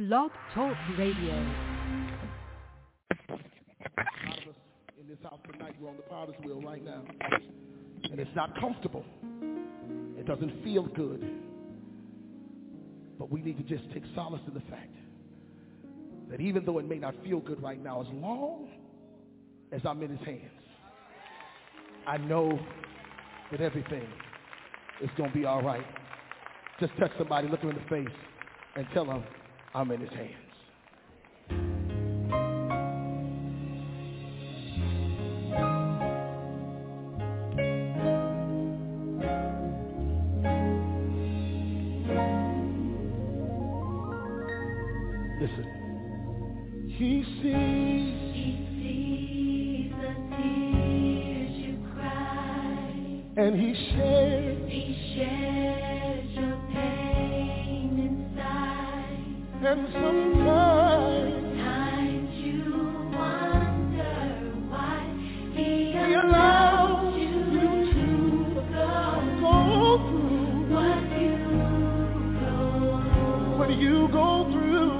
Blog Talk Radio. In this house tonight, we're on the potter's wheel right now. And it's not comfortable. It doesn't feel good. But we need to just take solace in the fact that even though it may not feel good right now, as long as I'm in his hands, I know that everything is going to be all right. Just touch somebody, look them in the face, and tell them I'm in his hands. Listen. He sees the tears you cry, and he shares your pain inside. And sometimes you wonder why he allows you to go through what you go through.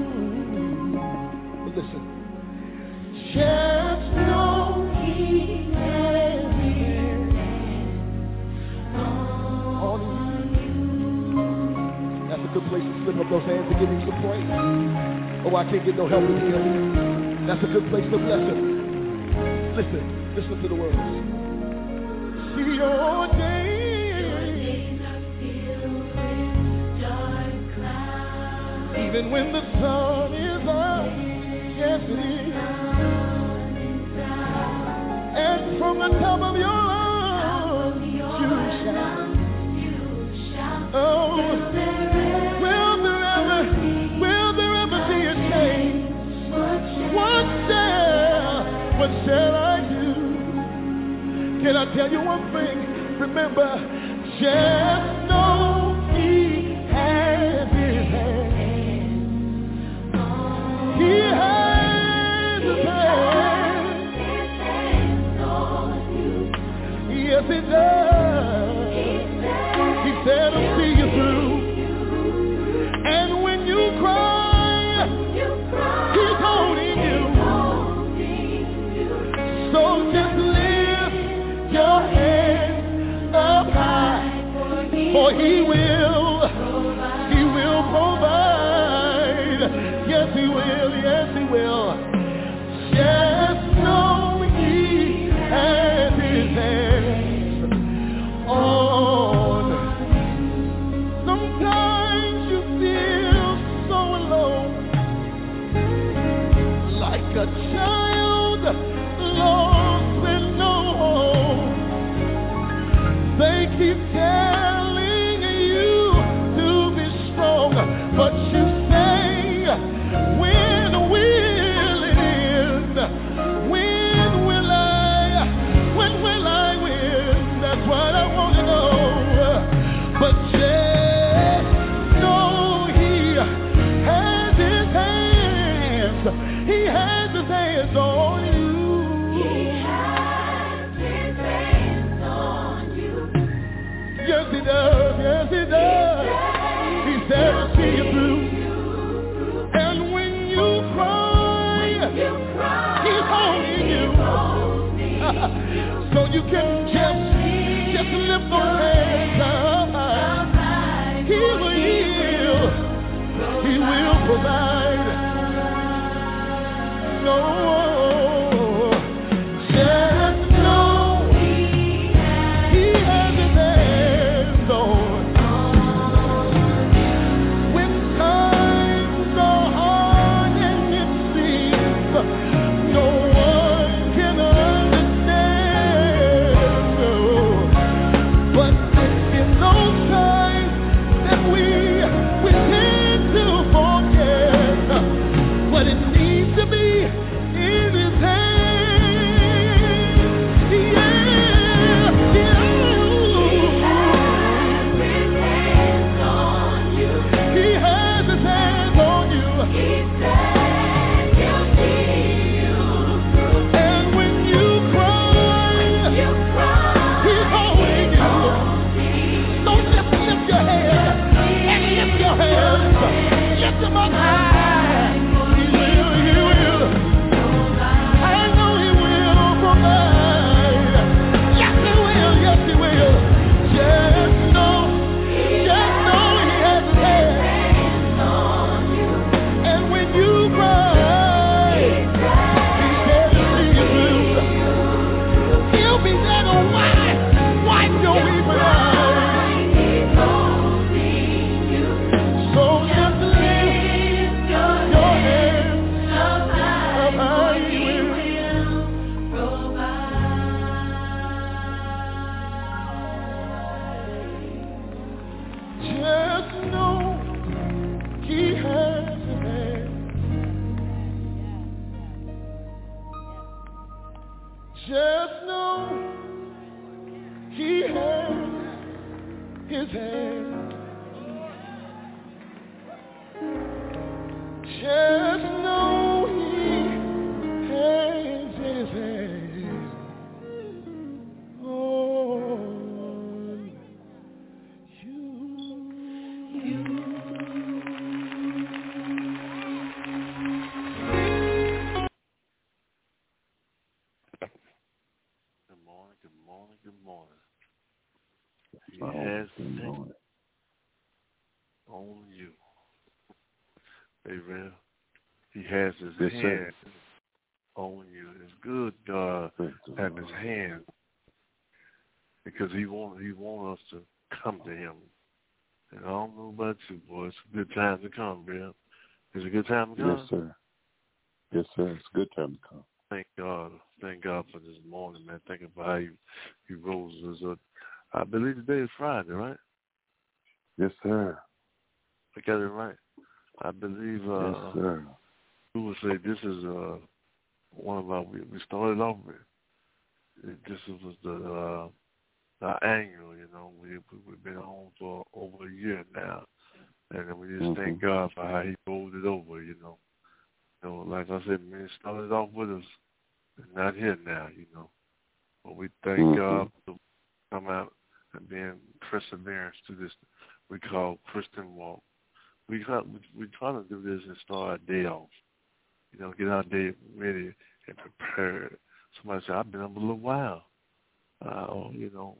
Listen, just know he has his hands on you. That's a good place to slip up those hands and give him some praise. Oh, I can't get no help in here. That's a good place to bless him. Listen to the words. See your days are filled with dark clouds. Even when the sun is out. Yes, it is. And from the top of your lungs, you shout. Oh, will there ever be a change? What shall I do? Can I tell you one thing? Remember, just know he has his hand. He has his hands on you. Yes, he does. He said he'll see you through. And when you cry, he's holding you. So just lift your head up high, for he will provide. Yes, he will. Yes, he will. Just know he has his hands on. Sometimes you feel so alone, like a child lost with no home. They keep telling you to be strong, but you say, when will it end? When will I win? That's what I want to know. But just know he has his hands. He has his hands on you. He has his hands on you. Yes, he does. Yes, he does. He said he'll see you through. And when you cry, he's holding you. So you can just lift those hands up. He will provide. No, just know he has his hands on. When times are hard and it seems no one can understand. But it's in those times that we tend to forget what it needs to be in his hands. Yeah. He has his hands on you. He said he'll see you through. And when you cry, he's holding you. So lift your head and lift your hands. Lift them up high. Just know he has his hand. Just know he has his hand on you. Good morning. He has his hand on you. Amen. He has his hand on you. It's good God have his hand because he want us to come to him. And I don't know about you, boy. It's a good time to come, Bill. It's a good time to come. Yes, sir. Yes, sir. It's a good time to come. Thank God. Thank God for this morning, man. Thank you for how you rose us up. I believe today is Friday, right? Yes, sir. I got it right. I believe yes, sir. We would say this is one of our, we started off with, this was our annual, you know. We've been on for over a year now. And we just thank God for how he rolled it over, you know. You know, like I said, man, it started off with us. It's not here now, you know. But we thank God for coming out and being perseverance to this we call Christian walk. We try to do this and start our day off. You know, get our day ready and prepared. Somebody said, I've been up a little while. You know,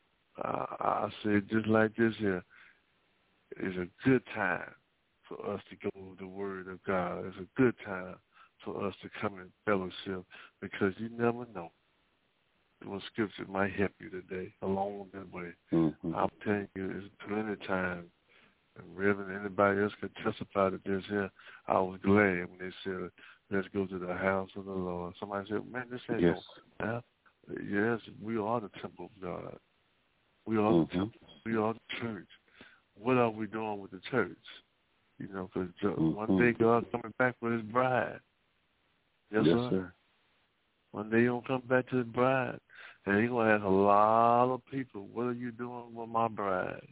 I said just like this here, it's a good time for us to go with the Word of God. It's a good time for us to come in fellowship because you never know what scripture might help you today along the way. I'm telling you, there's plenty of time. And Reverend, anybody else can testify to this here. I was glad when they said, let's go to the house of the Lord. Somebody said, man, this ain't no house. Yes, we are the temple of God. We are the temple. We are the church. What are we doing with the church? You know, because one day God's coming back with his bride. Yes, sir. One day he'll come back to his bride. And he's going to ask a lot of people, what are you doing with my bride?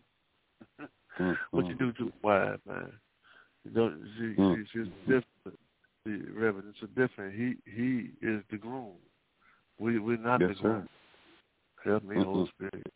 What you do to the wife, man? You don't see, it's different. See, Reverend, it's a different. He is the groom. We're not the groom. Help me, Holy Spirit.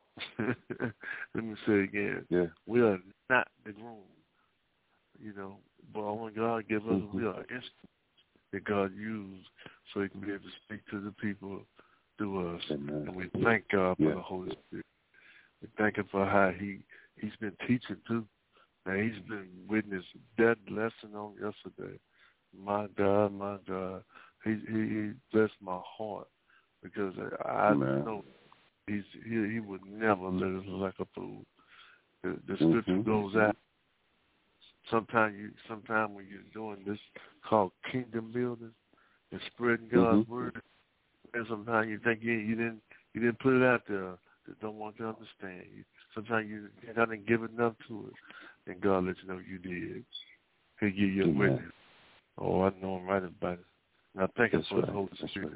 Let me say it again. Yeah. We are not the groom. You know, but when God gives us, we are instruments that God used so he can be able to speak to the people through us. Amen. And we thank God for the Holy Spirit. We thank him for how he's been teaching too. Now he's been witness that lesson on yesterday. My God. He blessed my heart because I know he would never let us look like a fool. The scripture goes out. Sometimes when you're doing this called kingdom building and spreading God's word, and sometimes you think you didn't put it out there. They don't want to understand you. Sometimes you haven't given enough to it, and God lets you know you did. He'll give you a witness. Oh, I know I'm right about it. And I thank him for the Holy Spirit.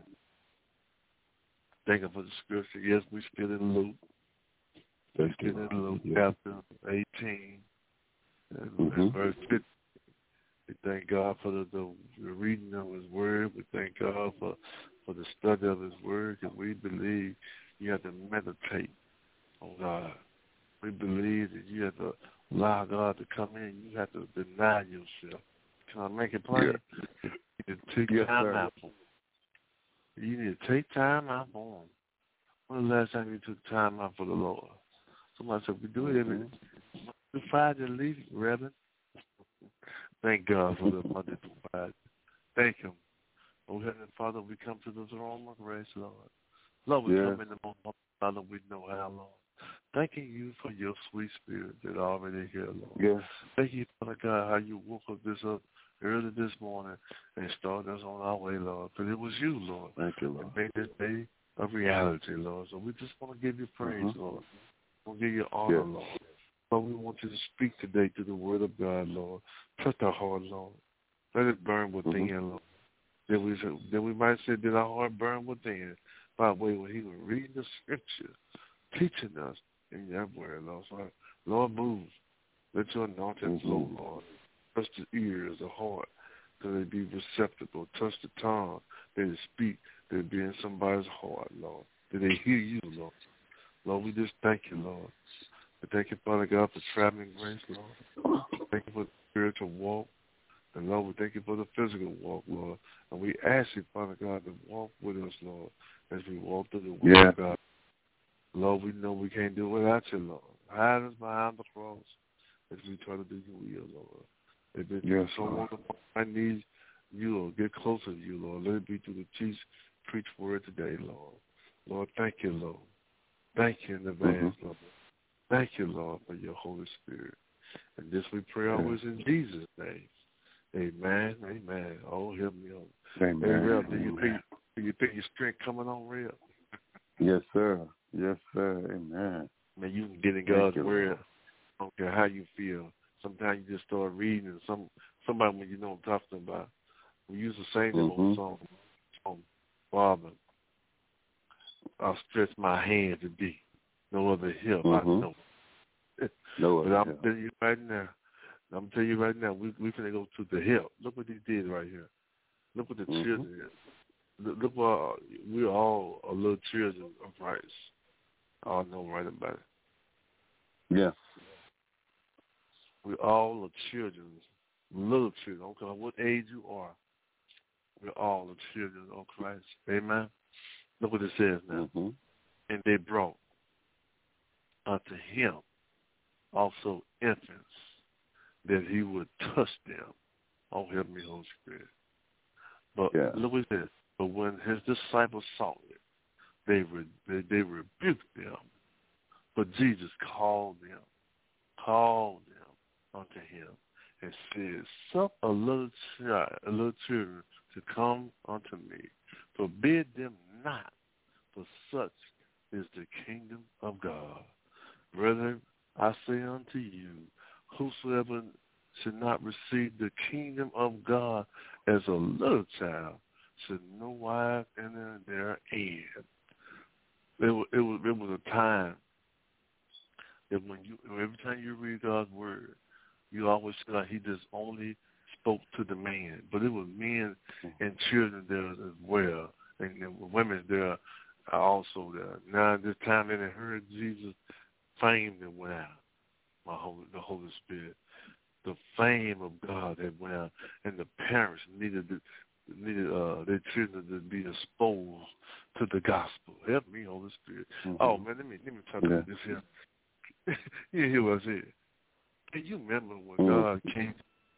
Thank him for the scripture. Yes, we're still in Luke. We're still in Luke, chapter 18, and verse 50. We thank God for the reading of his word. We thank God for the study of his word, because we believe you have to meditate on God. We believe that you have to allow God to come in. You have to deny yourself. Can I make it plain? You need to take time out for him. You need to take time out for him. When the last time you took time out for the Lord? Somebody said, we do it every Friday at least, Reverend. Thank God for the Monday to Friday. Thank him. Oh, Heavenly Father, we come to the throne of grace, Lord. Lord, we come in the moment, Father, we know how, Lord. Thanking you for your sweet spirit that are already here, Lord. Yes. Thank you, Father God, how you woke up early this morning and started us on our way, Lord. Because it was you, Lord. Thank you, Lord. That made this day a reality, Lord. So we just want to give you praise, Lord. We want to give you honor, Lord. Lord, we want you to speak today to the word of God, Lord. Touch our heart, Lord. Let it burn within, Lord. Then we might say, did our heart burn within by the way when he was reading the scripture, teaching us in that word, Lord. So, Lord, move. Let your anointing flow, Lord. Touch the ears, the heart, that they be receptible. Touch the tongue, that they speak, that it be in somebody's heart, Lord. That they hear you, Lord. Lord, we just thank you, Lord. We thank you, Father God, for traveling grace, Lord. Thank you for the spiritual walk. And, Lord, we thank you for the physical walk, Lord. And we ask you, Father God, to walk with us, Lord, as we walk through the word of God. Lord, we know we can't do it without you, Lord. Hide us behind the cross as we try to do your will, Lord. If it's someone I need you, Lord, get closer to you, Lord. Let it be through the preach word today, Lord. Lord, thank you, Lord. Thank you in advance, Lord. Thank you, Lord, for your Holy Spirit. And this we pray always in Jesus' name. Amen. Amen. Oh, help me on. Amen. Hey, Reb, do you think your strength coming on, Reb? Yes, sir. Yes, sir. Amen. Man, you can get in God's word. I don't care how you feel. Sometimes you just start reading, and somebody when you know what I'm talking about. We used to sing that old song, Father, I'll stretch my hand to thee. No other help I know. No other but I'm help. telling you right now, we finna go to the help. Look what he did right here. Look what the children did. Look what we're all a little children of Christ. I know right about it. Yeah. We all are children, little children. I don't care what age you are. We're all the children of Christ. Amen. Look what it says now. And they brought unto him also infants, that he would touch them. Oh, help me, Holy Spirit. But look what it says. But when his disciples saw it, they rebuked them. But Jesus called them unto him, and said, suffer a little children to come unto me. Forbid them not, for such is the kingdom of God. Brethren, I say unto you, whosoever should not receive the kingdom of God as a little child should no wise enter therein. It was a time that every time you read God's word, you always feel like he just only spoke to the man. But it was men and children there as well, and women there are also there. Now, this time they heard Jesus' fame that went out, the Holy Spirit. The fame of God that went out, and the parents needed their children to be exposed to the gospel. Help me, Holy Spirit. Oh, man, let me talk about this here. You hear what I said? Can you remember when God came?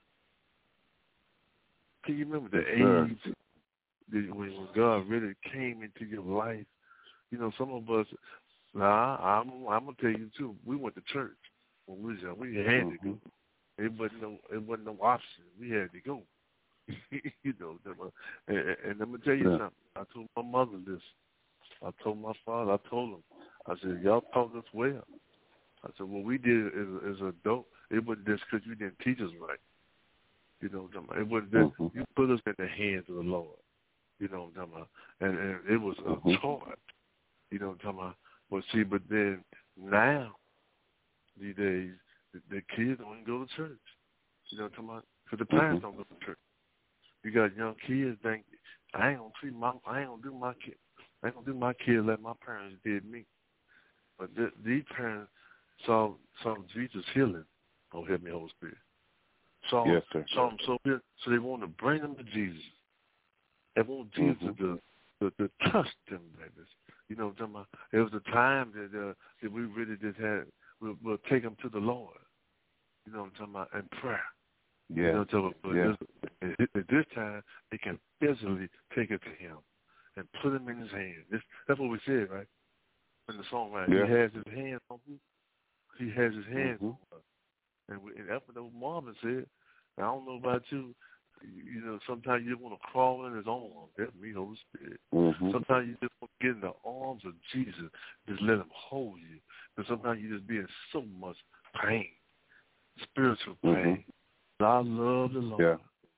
Can you remember the age when God really came into your life? You know, some of us, I'm going to tell you, too, we went to church when we was young. We had to go. It wasn't no option. We had to go. You know, and let me tell you something. I told my mother this. I told my father. I told him. I said, y'all taught us well. I said, what we did as adults, it wasn't just because you didn't teach us right. You know what I'm talking about? It wasn't just, you put us in the hands of the Lord. You know what I'm talking about? And it was a charge. You know what I'm talking about? But then now, these days, the kids don't even go to church. You know what I'm talking about? Because the parents don't go to church. You got young kids think, I ain't gonna do my kid like my parents did me. But these parents saw Jesus healing. Oh, help me, Holy Spirit. Saw him so good, so they want to bring them to Jesus. They want Jesus to touch them, babies. You know what I'm talking about? It was a time that we really just had. We'll take them to the Lord. You know what I'm talking about? And prayer. Yeah. You know what I'm talking about? At this time, they can physically take it to him and put him in his hand. That's what we said, right? In the song, right? Yeah. He has his hands on who? He has his hands on us. And that's what Marvin said. I don't know about you. You know, sometimes you want to crawl in his arms. That's me, Holy Spirit. Sometimes you just want to get in the arms of Jesus. Just let him hold you. But sometimes you just be in so much pain, spiritual pain. I love the Lord. Yeah.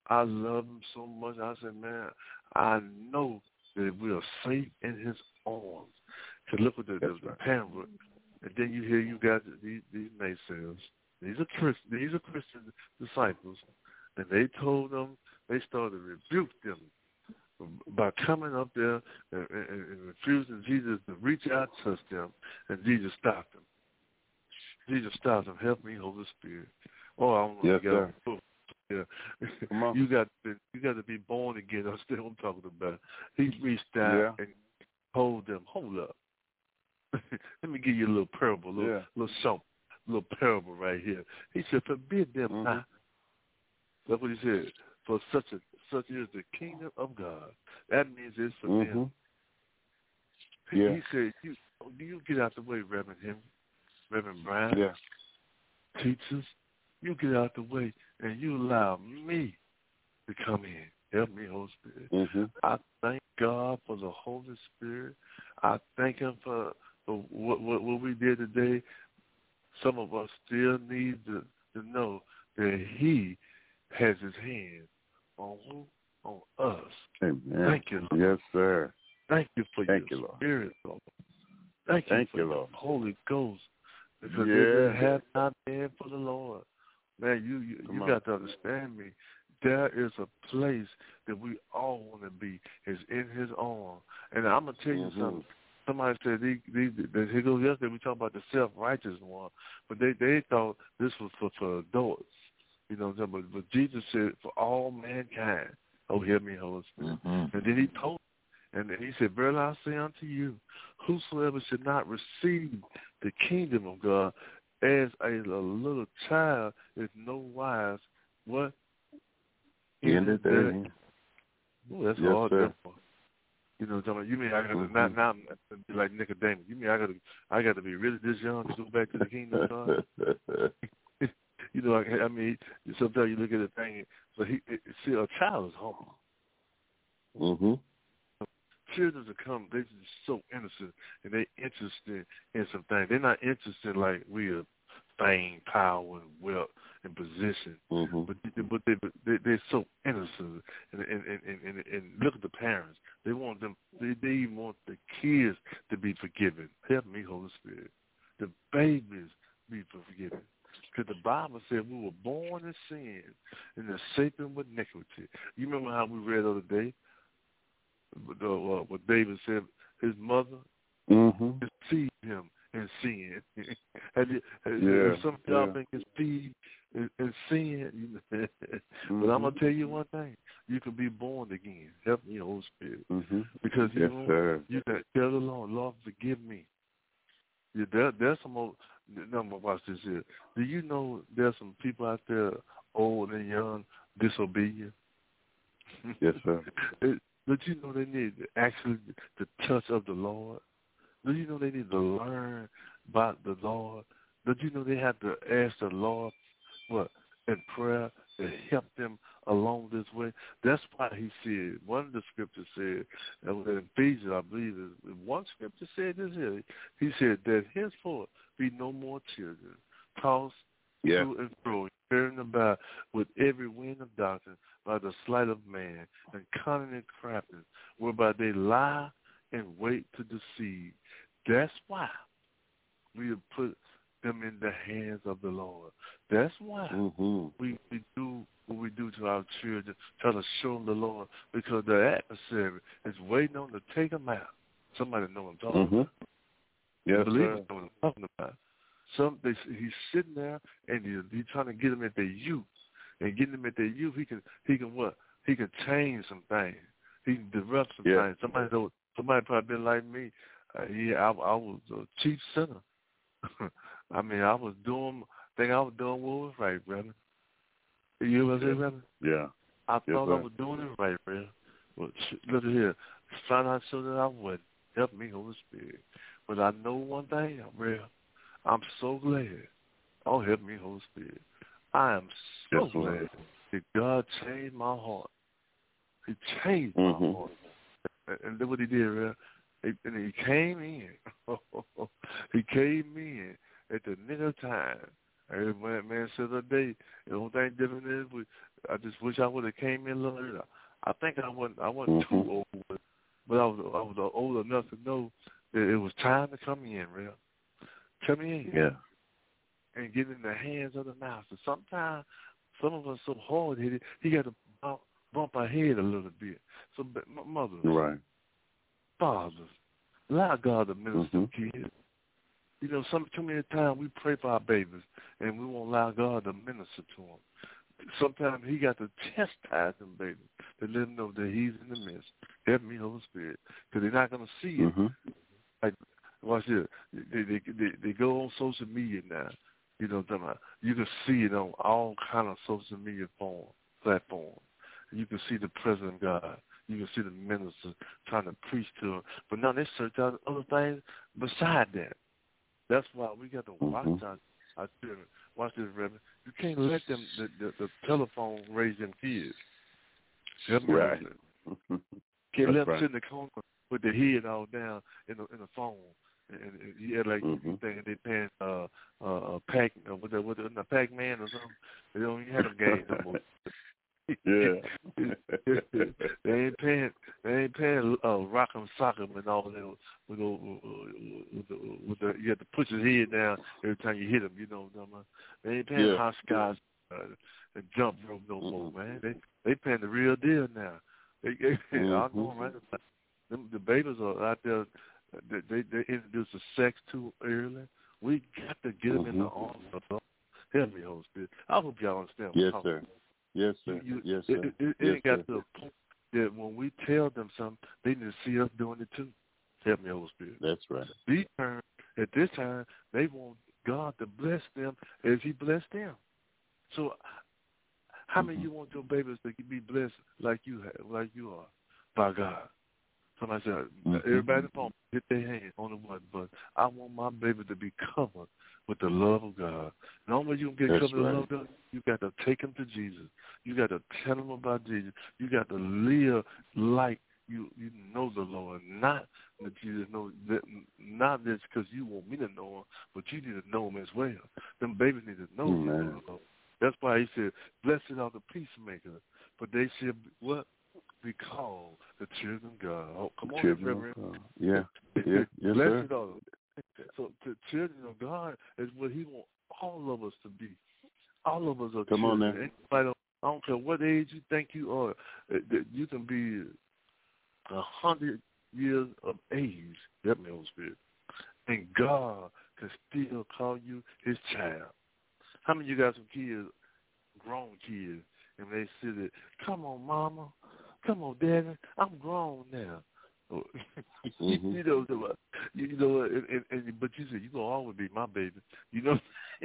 I love him so much. I said, man, I know that we are safe in his arms. Because look at the parent. And then you got these naysayers. These are Christian disciples. And they told them, they started to rebuke them by coming up there and refusing Jesus to reach out, touch them. And Jesus stopped them. Jesus stopped them. Help me, Holy Spirit. Oh, I want to get up. Yeah. Come on. You got to be born again. That's what I'm talking about. He reached out and told them, hold up. Let me give you a little parable, little parable right here. He said, forbid them not. That's what he said. For such is the kingdom of God. That means it's for them. He said, you get out the way, Reverend Brian. Yeah. Teachers, you get out the way and you allow me to come in. Help me, Holy Spirit. I thank God for the Holy Spirit. I thank him for what we did today. Some of us still need to know that he has his hand on who? On us. Amen. Thank you, Lord. Yes, sir. Thank you for your Spirit, Lord. Thank you for the Holy Ghost. Because if it had not been for the Lord, man, you got to understand me. There is a place that we all want to be, is in his arm. And I'm going to tell you something. Somebody said, here goes yesterday, we talked about the self-righteous one, but they thought this was for adults. You know, but Jesus said, for all mankind. Oh, hear me, Holy Spirit. And then he told them, and he said, verily I say unto you, whosoever should not receive the kingdom of God as a little child is no wise. What? In the day. Oh, that's hard. You know, you mean I got to not now be like Nicodemus? You mean I got to be really this young to go back to the kingdom of God? You know, I mean, sometimes you look at the thing, but see, a child is humble. Children to come, they're just so innocent, and they're interested in some things. They're not interested like we are fame, power, and wealth, and position. But they're so innocent, and look at the parents. They want them. They even want the kids to be forgiven. Help me, Holy Spirit. The babies be forgiven. Because the Bible said we were born in sin and are shapen with iniquity. You remember how we read the other day? What David said, his mother deceived him in sin. Some of y'all been conceived in sin. But I'm going to tell you one thing. You can be born again. Help me, Holy Spirit. Because you can tell the Lord, forgive me. There's some more. Watch this here. Do you know there's some people out there, old and young, disobedient? Yes, sir. But you know they need actually the touch of the Lord? Do you know they need to learn about the Lord? Do you know they have to ask the Lord in prayer to help them along this way? That's why he said, one of the scriptures said, in Ephesians, I believe, one scripture said this here. He said that henceforth be no more children, tossed to and fro, carrying about with every wind of doctrine by the sleight of man and cunning and craftiness, whereby they lie and wait to deceive. That's why we have put them in the hands of the Lord. That's why we do what we do to our children, try to show them the Lord, because the adversary is waiting on to take them out. Somebody know what I'm talking about. Yes, believers know what I'm talking about. He's sitting there and he's trying to get them at their youth, and getting them at their youth, he can what? He can change some things. He can disrupt some things. Somebody probably been like me. I was a chief sinner. I mean, I was doing what was right, brother. You know what I'm saying, brother? Yeah. I thought I was doing it right, brother. Well, look at here. Found out so that I wouldn't. Help me, Holy Spirit. But I know one thing, brother. I'm so glad. Oh, help me, Holy Spirit. I am so glad that God changed my heart. He changed my heart. And look what he did, brother. And he came in. He came in at the nick of time. Man said the other day, the only thing different is I just wish I would have came in a little earlier. I think I wasn't too old, but I was old enough to know that it was time to come in, real. Come in. Yeah. And get in the hands of the master. Sometimes some of us so hard-headed, he got to bump our head a little bit. So, mothers, right. fathers, allow God to minister to kids. You know, too many times we pray for our babies, and we won't allow God to minister to them. Sometimes he got to chastise them, baby, to let them know that he's in the midst. Help me, Holy Spirit, because they're not going to see it. Like, watch this. They go on social media now. You know what I'm talking about? You can see it on all kind of social media platforms. You can see the President of God. You can see the ministers trying to preach to them. But now they search out other things beside that. That's why we got to watch our children. Watch this, Reverend. You can't let them the telephone raise them kids. Right. Can't let them sit in the corner with their head all down in the phone. And yeah, like you think they paying Pac-Man or something. They don't even have a game no more. Yeah. they ain't paying Rock'em Sock'em and all that. With the you have to push his head down every time you hit him. You know what I'm talking about? They ain't paying hopscotch and jump rope no more, man. They paying the real deal now. I know, right? The babies are out there. They introduce the sex too early. We got to get them in the arms of God. Help me, Holy Spirit. I hope y'all understand. Yes, sir. Yes, sir. Yes, sir. It got to a point that when we tell them something, they need to see us doing it too. Help me, Holy Spirit. That's right. These times, at this time, they want God to bless them as He blessed them. So, how many of you want your babies to be blessed like you are by God? Somebody said, everybody in the phone, hit their hand on the button, but I want my baby to be covered with the love of God. And only way you can get covered with the love of God, you got to take them to Jesus. You got to tell them about Jesus. You got to live like you know the Lord, not that Jesus know that, not just because you want me to know Him, but you need to know Him as well. Them babies need to know Him. That's why He said, "Blessed are the peacemakers, but they shall what." Be called the children of God. Oh, come on, Reverend. Yeah. Yes, blessed are them. So the children of God is what He wants all of us to be. All of us are come children. On now. I don't care what age you think you are. You can be 100 years of age. Help me, Holy Spirit. And God can still call you His child. How many of you guys have kids, grown kids, and they say that, come on, Mama. Come on, Daddy, I'm grown now. You know, but you said you're gonna always be my baby. You know,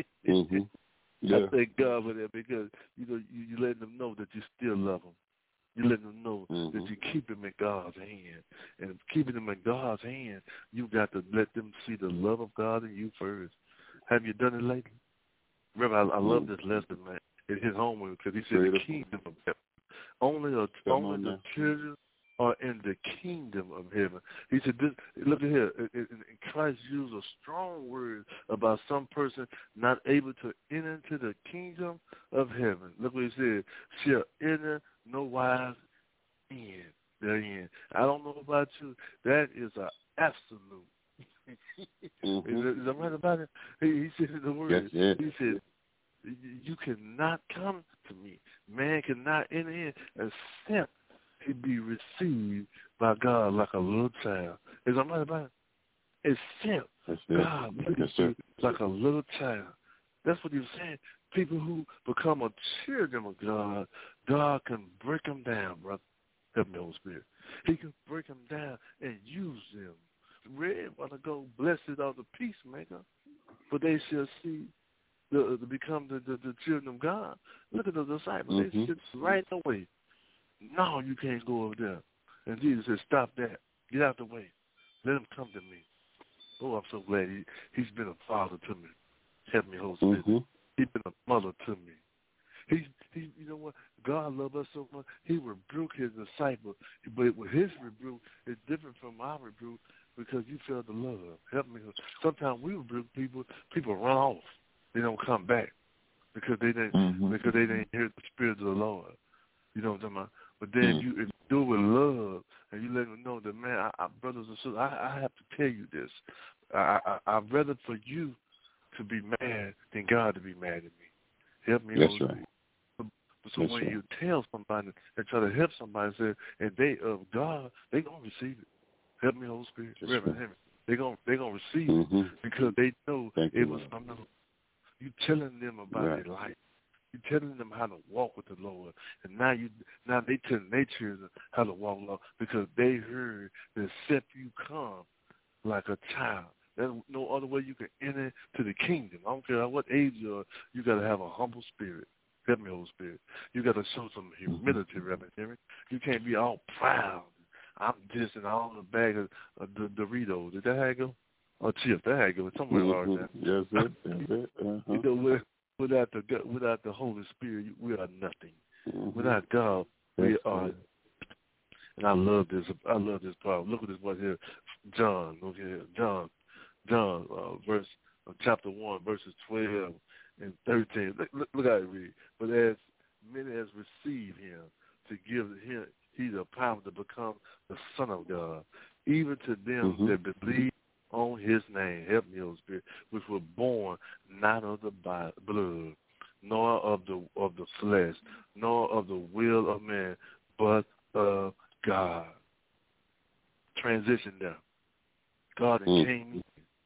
I thank God for that because you know you letting them know that you still love them. You letting them know that you keep them in God's hand, and keeping them in God's hand, you got to let them see the love of God in you first. Have you done it lately? Reverend, I love this lesson, man. It hit home with because he said the kingdom of heaven. Only the children are in the kingdom of heaven. He said, look at here, and Christ used a strong word about some person not able to enter into the kingdom of heaven. Look what he said, shall enter no wise in therein. I don't know about you, that is an absolute. Is that right about it? He said in the word, he said, you cannot come to me. Man cannot enter in except he be received by God like a little child. Is that right about it? Except God be received like a little child. That's what he was saying. People who become a children of God, God can break them down, brother. Help me, Holy Spirit. He can break them down and use them. Red want to go, blessed are the peacemaker, for they shall see. To become the children of God. Look at the disciples. They sit right away. No, you can't go over there. And Jesus said, stop that. Get out the way. Let him come to me. Oh, I'm so glad he's been a father to me. Help me, Holy Spirit. He's been a mother to me. He, you know what? God loved us so much. He rebuked his disciples. But with his rebuke, it's different from our rebuke because you felt the love. Help me. Sometimes we rebuke people run off. They don't come back. because they didn't hear the Spirit of the Lord. You know what I'm talking about? But then you do it with love, and you let them know that, man, brothers and sisters, I have to tell you this. I'd rather for you to be mad than God to be mad at me. Help me. That's right. So when you tell somebody and try to help somebody, say, and they of God, they gonna receive it. Help me, Holy Spirit. Reverend Henry. They gonna receive it because they know it was something. You telling them about their life. You telling them how to walk with the Lord, and now they telling their children how to walk with the Lord because they heard that except you come like a child. There's no other way you can enter to the kingdom. I don't care at what age you are. You got to have a humble spirit. Help me, Holy Spirit. You got to show some humility, Reverend Henry. You can't be all proud. I'm this and all in a bag of Doritos. Is that how it go? Or chips? That how it go? Somewhere around that. Yes, sir. You know, without the Holy Spirit, we are nothing. Without God, we are. And I love this part. Look at this one here, John. Look here, John, verse chapter 1, verses 12 and 13. Look how it reads. But as many as receive him, to give him he the power to become the Son of God, even to them that believe on his name. Help me, Holy Spirit, which were born not of the blood, nor of the flesh, nor of the will of man, but of God. Transition there. God came in.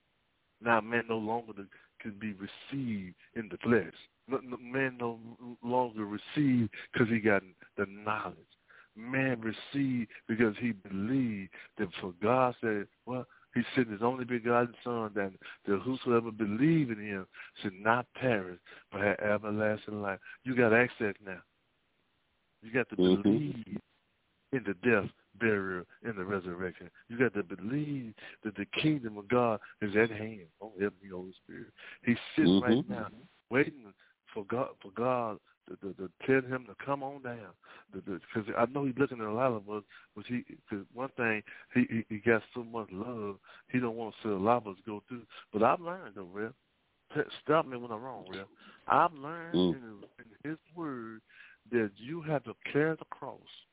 Now man no longer can be received in the flesh. Man no longer received because he got the knowledge. Man received because he believed that for God said, well, he sent his only begotten Son, that whosoever believe in him should not perish, but have everlasting life. You got access now. You got to believe in the death, burial, and the resurrection. You got to believe that the kingdom of God is at hand. Oh, help me, Holy Spirit. He's sitting right now, waiting for God to tell him to come on down. Because I know he's looking at a lot of us. Because one thing, he got so much love, he don't want to see a lot of us go through. But I've learned, though, Rev. Stop me when I'm wrong, Rev. I've learned in his word that you have to carry the cross.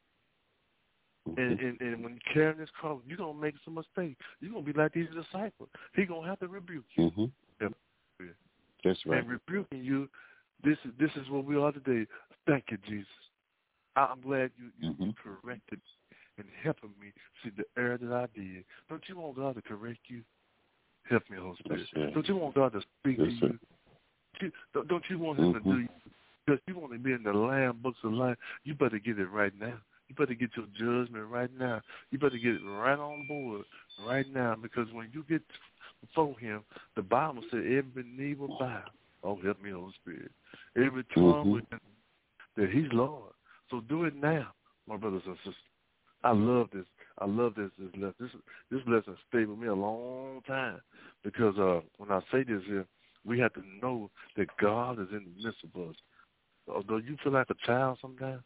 And when you carry this cross, you're going to make some mistakes. You're going to be like these disciples. He's going to have to rebuke you. That's right. And rebuking you, this is what we are today. Thank you, Jesus. I'm glad you corrected and helping me see the error that I did. Don't you want God to correct you? Help me, Holy Spirit. Yes, don't you want God to speak to you? Don't you want him to do you? Because you want to be in the Lamb books of life. You better get it right now. You better get your judgment right now. You better get it right on board right now, because when you get before him, the Bible said every knee will bow. Oh, help me, Holy Spirit. Every tongue will that he's Lord. So do it now, my brothers and sisters. I love this. I love this lesson. This lesson stayed with me a long time, because when I say this here, we have to know that God is in the midst of us. Although you feel like a child sometimes,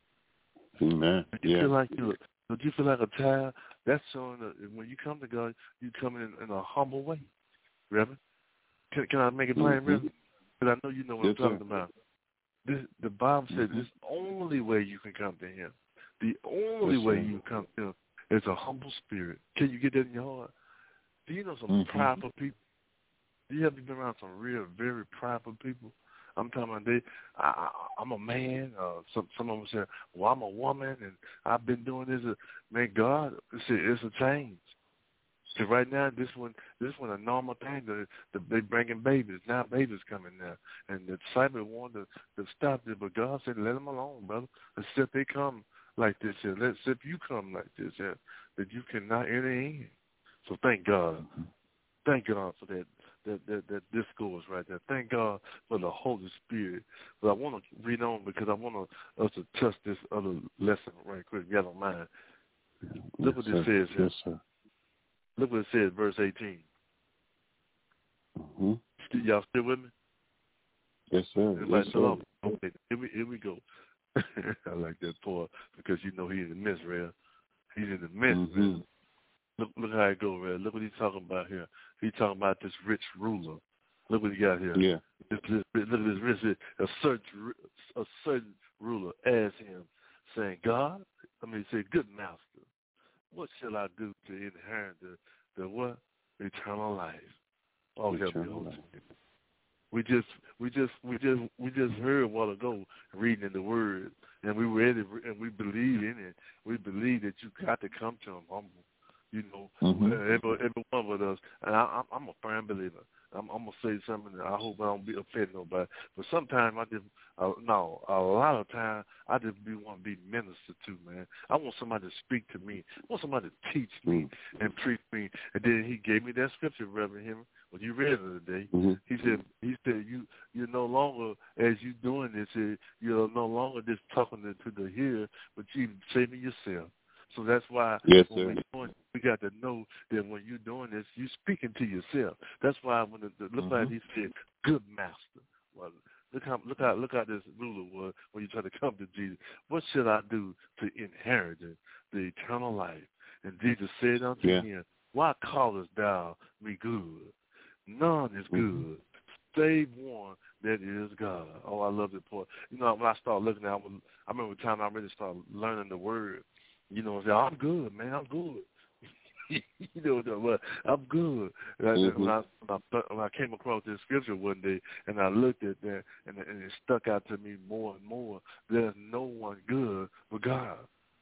amen. Do you feel like a child? That's showing that when you come to God, you come in a humble way, Reverend. Can I make it plain, Reverend? Because I know you know what I'm talking about. The Bible says this only way you can come to him. The only way you can come to him is a humble spirit. Can you get that in your heart? Do you know some prideful people? Do you have been around some real, very prideful people? I'm talking about I'm a man. Some of them say, well, I'm a woman, and I've been doing this. Man, God, it's a change. So right now, this one a normal thing. They bringing babies. Now babies coming now. And the disciples wanted to stop it, but God said, let them alone, brother. Except they come like this here. Except you come like this here, that you cannot enter in. So thank God. Thank God for that discourse right there. Thank God for the Holy Spirit. But I want to read on, because I want us to touch this other lesson right quick, if you don't mind. Look what it says here. Yes, sir. Look what it says, verse 18. Y'all still with me? Yes, sir. Everybody still on? Okay, here we go. I like that part, because you know he's in the midst, Rev. He's in the midst, man. Look how it goes, Rev. Look what he's talking about here. He's talking about this rich ruler. Look what he got here. Yeah. Look at this. A certain ruler asked him, saying, say, good master, what shall I do to inherit the what? Eternal life. Oh, help me, Holy Spirit. We just heard a while ago reading in the Word, and we read it, and we believe in it. We believe that you got to come to Him humble. You know, every one of us, and I'm a firm believer. I'm gonna say something that I hope I don't be offending nobody. But sometimes a lot of times I just want to be ministered to, man. I want somebody to speak to me. I want somebody to teach me and preach me. And then he gave me that scripture, Reverend Henry. When you read it today, he said you're no longer, as you doing this, you're no longer just talking to the hearer, but you saving yourself. So that's why we got to know that when you're doing this, you're speaking to yourself. That's why when look like he said, good master. Well, look how this ruler was when you try to come to Jesus. What should I do to inherit the eternal life? And Jesus said unto him, why callest thou me good? None is good, save one that is God. Oh, I love that part. You know, when I started looking at it, I remember the time I really started learning the word. You know, I said, I'm good, man. I'm good. You know, I'm good. When I came across this scripture one day and I looked at that and it stuck out to me more and more. There's no one good but God.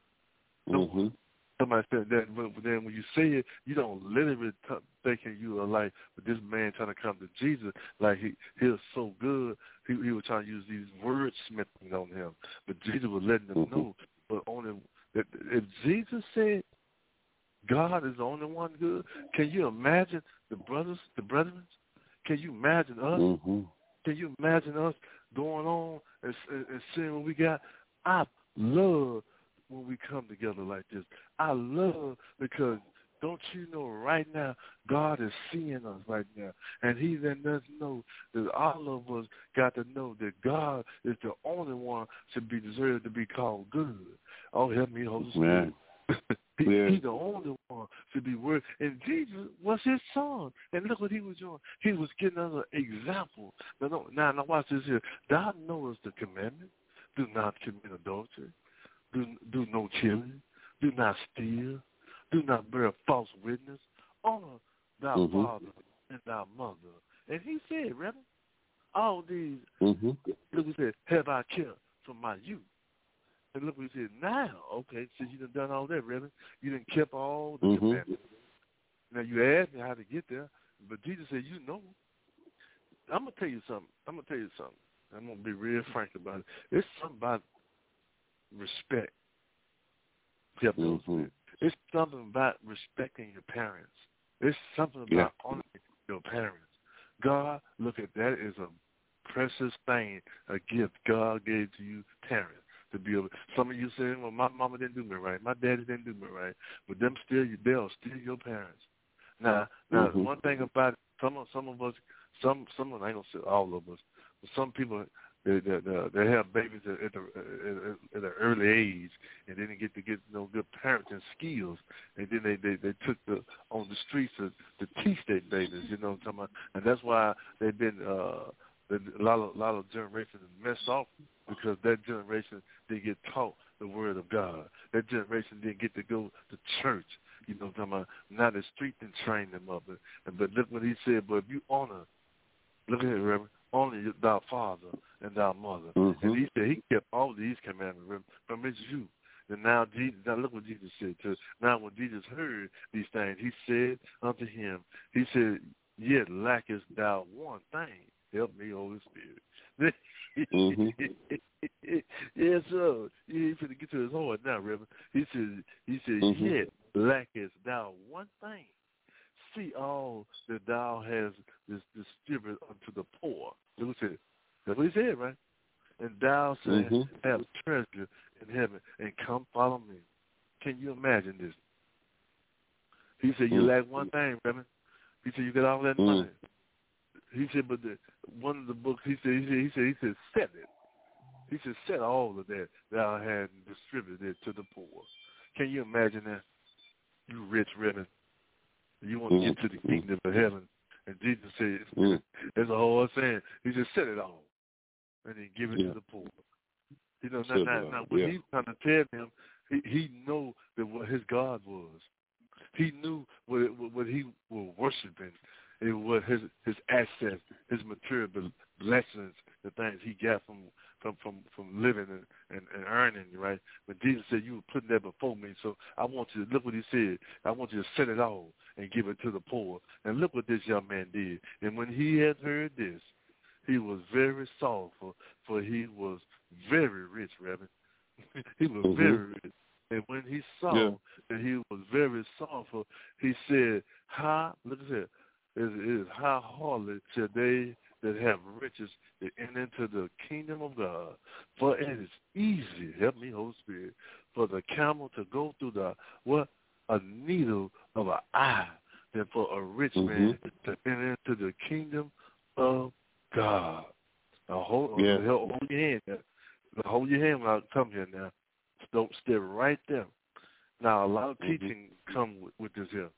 No one. Somebody said that, but then when you say it, you don't literally thinking you are like, but this man trying to come to Jesus, like he was so good, he was trying to use these wordsmithing on him. But Jesus was letting them know, but only if Jesus said God is the only one good, can you imagine the brethren? Can you imagine us? Can you imagine us going on and seeing what we got? I love when we come together like this. I love because don't you know right now God is seeing us right now, and He letting us know that all of us got to know that God is the only one should be deserved to be called good. Oh, help me, Holy Spirit. He's the only one to be worthy. And Jesus was His son. And look what He was doing. He was getting us an example. Now watch this here. Thou knowest the commandment. Do not commit adultery. Do no killing. Do not steal. Do not bear false witness. Honor thy father and thy mother. And He said, Reverend, all these, look what He said, have I kept from my youth. And look what He said, now, okay, since you done all that, Reverend, you done kept all the commandments. Now, you asked me how to get there, but Jesus said, you know. I'm going to tell you something. I'm going to be real frank about it. It's something about respect. It's something about respecting your parents. It's something about honoring your parents. God, look at that as a precious thing, a gift God gave to you, parents. To be able, some of you saying, well, my mama didn't do me right, my daddy didn't do me right, but they're still your parents. Now, one thing about it, some of us, I ain't gonna say all of us, but some people they have babies at an early age, and they didn't get to get good parenting skills, and then they took on the streets to teach their babies, you know what I'm talking about, and that's why they've been a lot of generations messed off. Because that generation didn't get taught the word of God. That generation didn't get to go to church. You know what I'm talking about? Now the street didn't train them up. But look what He said, but if you honor, look at it, Reverend, honor thy father and thy mother. And He said He kept all these commandments, Reverend, from His youth. And now look what Jesus said too. Now when Jesus heard these things, He said unto him, He said, yet lackest thou one thing. Help me, Holy Spirit. Yes, sir. He's going to get to his heart now, Reverend. He said, yet lackest thou one thing. See all that thou hast distributed unto the poor. That's what He said, right? And thou shalt have treasure in heaven, and come follow me. Can you imagine this? He said, you lack one thing, Reverend. He said, you got all that money. He said, but one of the books, he said, set it. He said, set all of that thou had distributed it to the poor. Can you imagine that? You rich, Reverend. You want to get to the kingdom of heaven, And Jesus said, there's a whole saying, he just set it all and then give it to the poor. You know, now what he's trying to tell them, he knew that what his God was. He knew what he was worshiping. It was his assets, his material blessings, the things he got from living and earning, right? But Jesus said, you were putting that before me, so I want you to look what he said. I want you to set it all and give it to the poor. And look what this young man did. And when he had heard this, he was very sorrowful, for he was very rich, Reverend. He was very rich. And when he saw that he was very sorrowful, he said, look at that, it is how hardly shall they that have riches to enter into the kingdom of God. For it is easy, help me, Holy Spirit, for the camel to go through a needle of an eye than for a rich man to enter into the kingdom of God. Now hold your hand there. Hold your hand when I come here now. Don't stay right there. Now, a lot of teaching come with this here.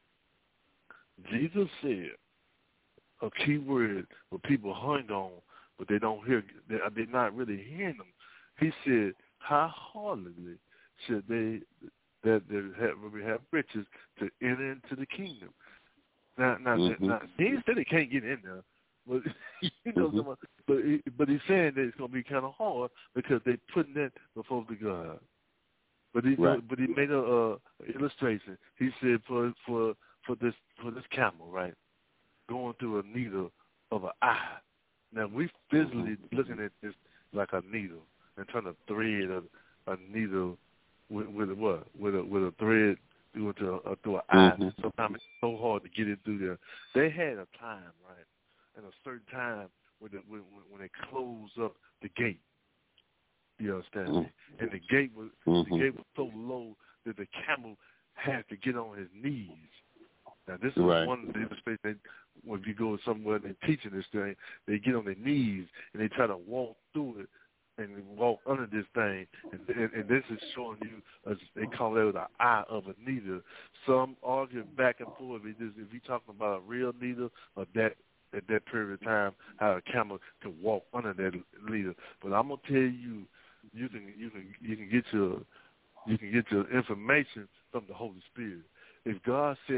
Jesus said a key word what people hung on, but they don't hear. They're not really hearing them. He said, how hardly should they that have riches to enter into the kingdom? Now he said they can't get in there, but you know, but he's saying that it's going to be kind of hard because they're putting that before the God. But he made a illustration. He said for this camel, right, going through a needle of an eye. Now we physically looking at this like a needle and trying to thread a needle with a thread through an eye. Sometimes it's so hard to get it through there. They had a time, right, and a certain time when they close up the gate. You understand me? And the gate was so low that the camel had to get on his knees. Now this is one of the illustrations. When you go somewhere and they're teaching this thing, they get on their knees and they try to walk through it and walk under this thing. And this is showing you, they call it the eye of a needle. Some argue back and forth if you're talking about a real needle or that. At that period of time, how a camel can walk under that needle. But I'm gonna tell you, you can get your information from the Holy Spirit. If God said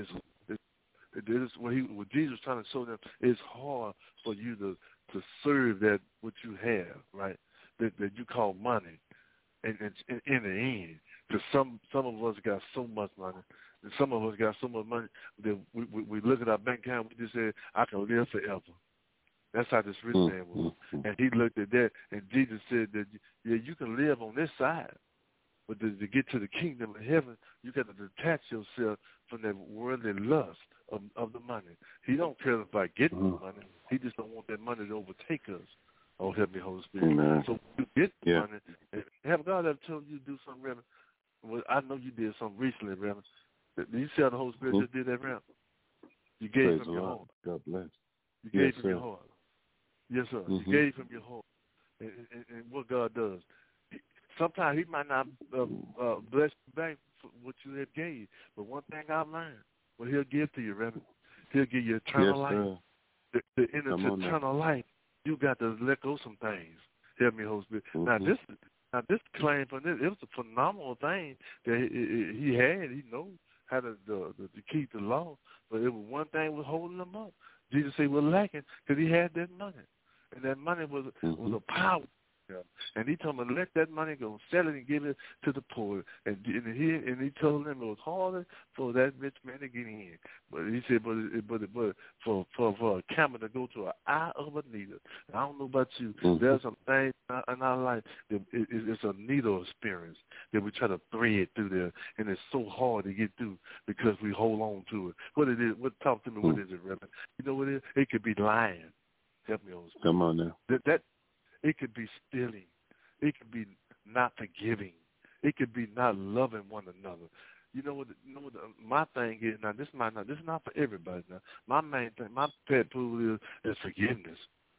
it's what Jesus was trying to show them, it's hard for you to serve that what you have, right? That you call money, and in the end, because some of us got so much money. And some of us got so much money that we look at our bank account, we just say, I can live forever. That's how this rich man was. And he looked at that, and Jesus said that, you can live on this side, but to get to the kingdom of heaven, you got to detach yourself from that worldly lust of the money. He don't care about getting the money. He just don't want that money to overtake us. Oh, help me, Holy Spirit. Amen. So you get the money. And have God ever told you to do something, Reverend? Well, I know you did something recently, Reverend. Did you see how the Holy Spirit just did that, Reverend? You gave him your heart. God bless. You gave him your heart. Yes, sir. You gave him your heart. And what God does, sometimes he might not bless you back for what you have gave. But one thing I've learned, what he'll give to you, Reverend, he'll give you eternal life. To enter eternal life, you got to let go some things. Help me, Holy Spirit. Now this claim from this, it was a phenomenal thing that he had. He knows how to keep the law, but it was one thing was holding him up. Jesus said we're lacking because he had that money, and that money was a power. And he told him, let that money go, sell it and give it to the poor. And he told them it was harder for that rich man to get in. But he said, but for a camel to go to an eye of a needle. And I don't know about you. There's some things in our life that it's a needle experience that we try to thread through there, and it's so hard to get through because we hold on to it. What it is? Talk to me. What is it, Reverend? You know what it is? It could be lying. Help me, Holy Spirit. Come on now. That it could be stealing. It could be not forgiving. It could be not loving one another. You know what my thing is now. This is not for everybody. Now, my main thing, my pet peeve is forgiveness.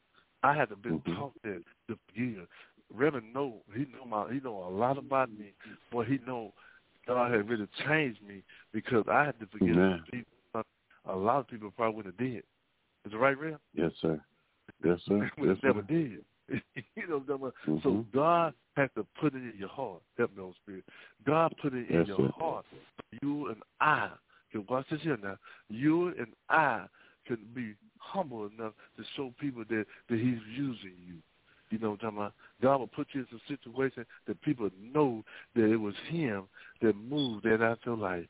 I had to be taught that to forgive. Reverend he know a lot about me, but he know God had really changed me because I had to forgive people a lot of people probably would have did. Is it right, Rev? Yes, sir. Yes, sir. We never did. You know what I'm saying? So God has to put it in your heart. Help me, Holy Spirit. God put it in your heart. You and I can watch this here now. You and I can be humble enough to show people that He's using you. You know what I'm talking about? God will put you in some situation that people know that it was Him that moved that out your life.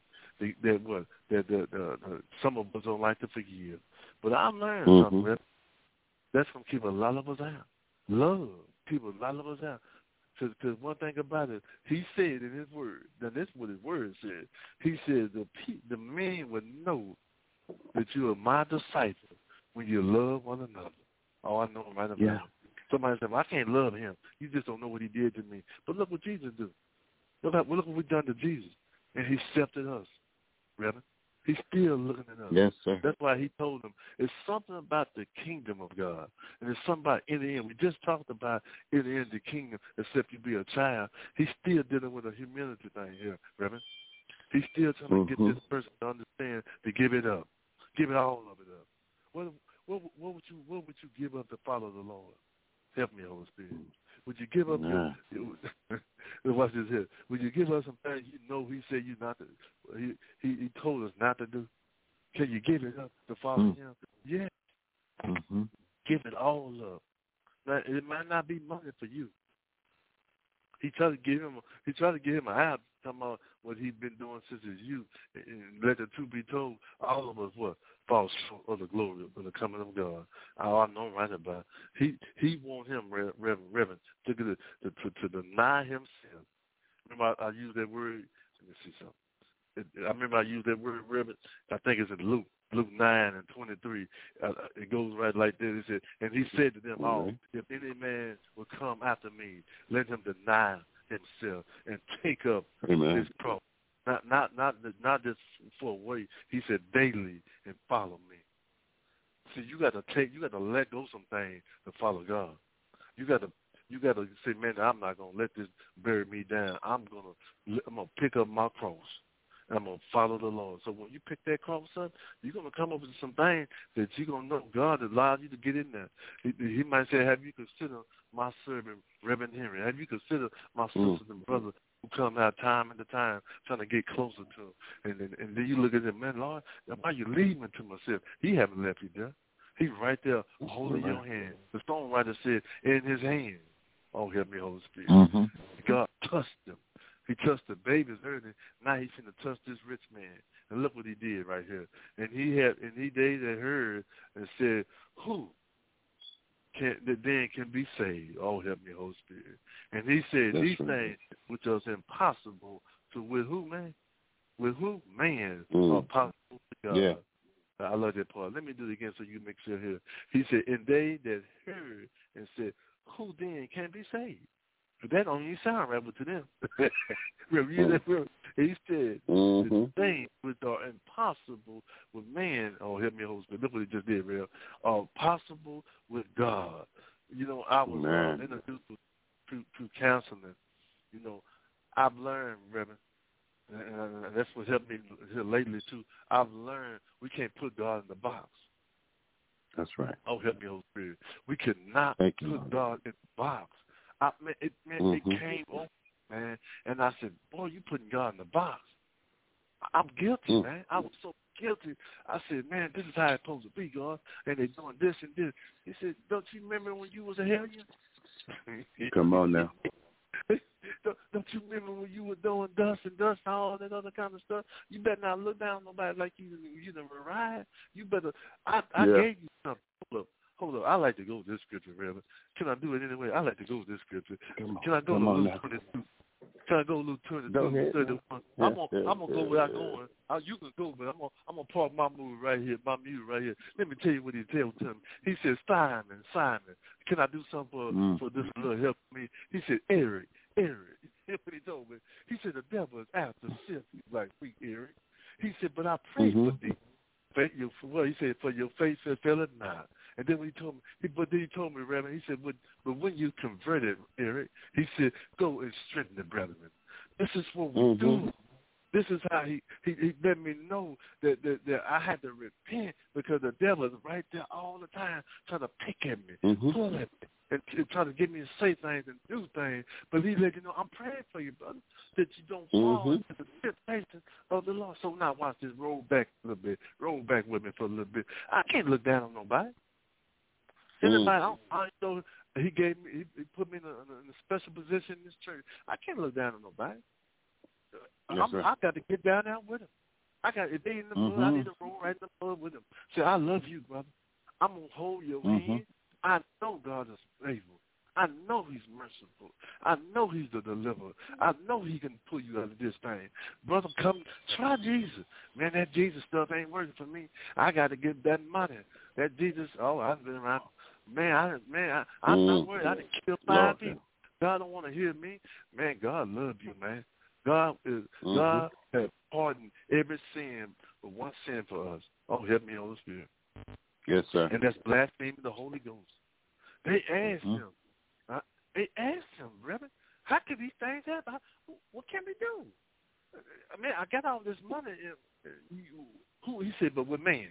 That some of us don't like to forgive. But I learned something, Rep. That's going to keep a lot of us out. Love keep a lot of us out. Because one thing about it, He said in His word, now this is what His word said. He said the men would know that you are my disciple when you love one another. Oh, I know right about it. Somebody said, well, I can't love Him. You just don't know what He did to me. But look what Jesus did. Look what we've done to Jesus. And He accepted us, Reverend. He's still looking at us. Yes, sir. That's why He told them, it's something about the kingdom of God. And it's something about in the end. We just talked about in the end the kingdom, except you be a child. He's still dealing with a humility thing here, Reverend. He's still trying to get this person to understand to give it up. Give it all of it up. What would you give up to follow the Lord? Help me, Holy Spirit. Would you give up watch this here. Would you give up some things you know He said you not to? He told us not to do. Can you give it up to follow Him? Yeah. Give it all up. Now, it might not be money for you. He tried to give him an out, talking about what he's been doing since his youth. And let the truth be told, all of us fall short of the glory of the coming of God. I know right about it. He want him, Reverend, to deny himself. Remember I used that word. Let me see something. I remember I used that word, Reverend. I think it's in Luke 9:23. It goes right like this. It said, and He said to them all, if any man will come after me, let him deny himself and take up his cross. Not just for a way. He said daily and follow me. See, you got to let go some things to follow God. You got to say, man, I'm not gonna let this bury me down. I'm gonna pick up my cross. And I'm going to follow the Lord. So when you pick that cross up, you're going to come up with some things that you're going to know God allowed you to get in there. He might say, have you considered my servant, Reverend Henry? Have you considered my sisters and brothers who come out time after time trying to get closer to Him? And then you look at them, man, Lord, why you leave me to myself? He haven't left you there. He's right there holding your hand. The songwriter said, in His hand. Oh, help me, Holy Spirit. God touched him. He touched the babies early. Now he's going to touch this rich man. And look what he did right here. And they that heard and said, who can be saved? Oh, help me, Holy Spirit. And He said, these things which was impossible to with who, man? With who? Man are possible to God. Yeah. I love that part. Let me do it again so you make sure here. He said, and they that heard and said, who then can be saved? That don't even sound right to them. He said, the things which are impossible with man, oh, help me, Holy Spirit. Look what He just did, real. Are possible with God. You know, I was introduced to counseling. You know, I've learned, Reverend, and that's what helped me here lately, too. I've learned we can't put God in the box. That's right. Oh, help me, Holy Spirit. We cannot put God in the box. It came on, man, and I said, boy, you putting God in the box. I'm guilty, man. I was so guilty. I said, man, this is how it's supposed to be, God, and they're doing this and this. He said, don't you remember when you was a hellion? Come on now. Don't you remember when you were doing dust and all that other kind of stuff? You better not look down on nobody like you never ride. You better, I gave you something. Hold up. I like to go with this scripture, Reverend. Can I do it anyway? I like to go with this scripture. Can I go to Luke 22? Can I go Luke 22, 31? I'm gonna go without going. You can go, but I'm gonna park my move right here, my mute right here. Let me tell you what He told me. He said, Simon, can I do something for this little help me? He said, Eric. Here's what He told me. He said, the devil is after sift you like wheat, Eric. He said, but I pray for thee. He said, for your faith has failed not. And then when he told me, Reverend, he said, but when you converted, Eric, he said, go and strengthen the brethren. This is what we do. This is how he let me know that I had to repent because the devil is right there all the time trying to pick at me, pull at me, and trying to get me to say things and do things. But he let you know, I'm praying for you, brother, that you don't fall into the temptation of the Lord. So now watch this. Roll back a little bit. Roll back with me for a little bit. I can't look down on nobody. Anybody, I know he gave me, he put me in a special position in this church. I can't look down on nobody. Yes, I got to get down there with him. If they in the mud, I need to roll right in the mud with him. Say, I love you, brother. I'm going to hold your hand. I know God is faithful. I know he's merciful. I know he's the deliverer. I know he can pull you out of this thing. Brother, come, try Jesus. Man, that Jesus stuff ain't working for me. I got to get that money. That Jesus, I've been around. I'm not worried. I done killed 5 people. God don't want to hear me. Man, God love you, man. God has pardoned every sin but one sin for us. Oh, help me, Holy Spirit. Yes, sir. And that's blaspheming the Holy Ghost. They asked him. They asked him, Reverend, how can these things happen? What can we do? I mean, I got all this money. He said, but with man.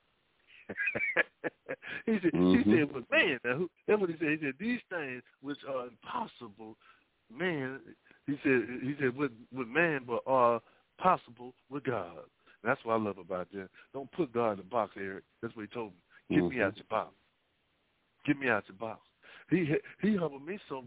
he said, with man. That's what he said. He said, these things which are impossible, man. He said, with man, but are possible with God. That's what I love about that. Don't put God in the box, Eric. That's what he told me. Get me out your box. Get me out your box. He humbled me so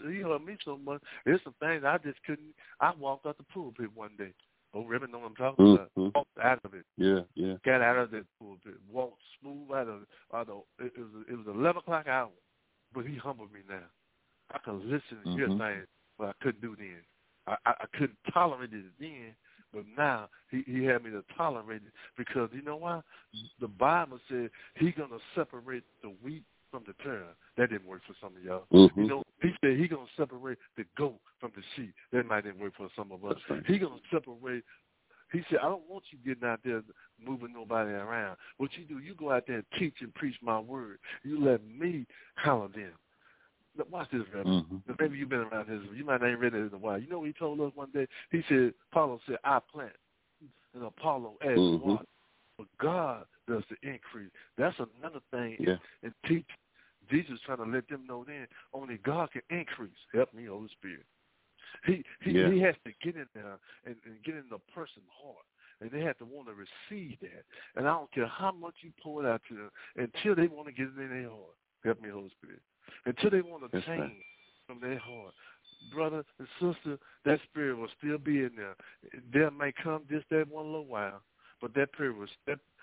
much. There's some things I just couldn't. I walked out the pulpit one day. Oh, Reverend, know what I'm talking about? Walked out of it. Yeah. Got out of that pulpit. Walked smooth out of it. It was 11 o'clock hour, but he humbled me now. I could listen and hear things, but I couldn't do then. I couldn't tolerate it then, but now he had me to tolerate it because you know why? The Bible said he's going to separate the wheat from the tare. That didn't work for some of y'all. You know, he said he's going to separate the goat from the sheep. That might didn't work for some of us. Right. He's going to separate. He said, I don't want you getting out there moving nobody around. What you do, you go out there and teach and preach my word. You let me holler them. Watch this, Reverend. Maybe you've been around this. You might not have read it in a while. You know what he told us one day? He said, Apollo said, I plant, and Apollo adds water. But God does the increase. That's another thing in teaching. Jesus trying to let them know then only God can increase. Help me, Holy Spirit. He has to get in there and get in the person's heart. And they have to want to receive that. And I don't care how much you pour it out to them until they want to get it in their heart. Help me, Holy Spirit. Until they want to change from their heart. Brother and sister, that spirit will still be in there. There may come just that one little while, but that spirit will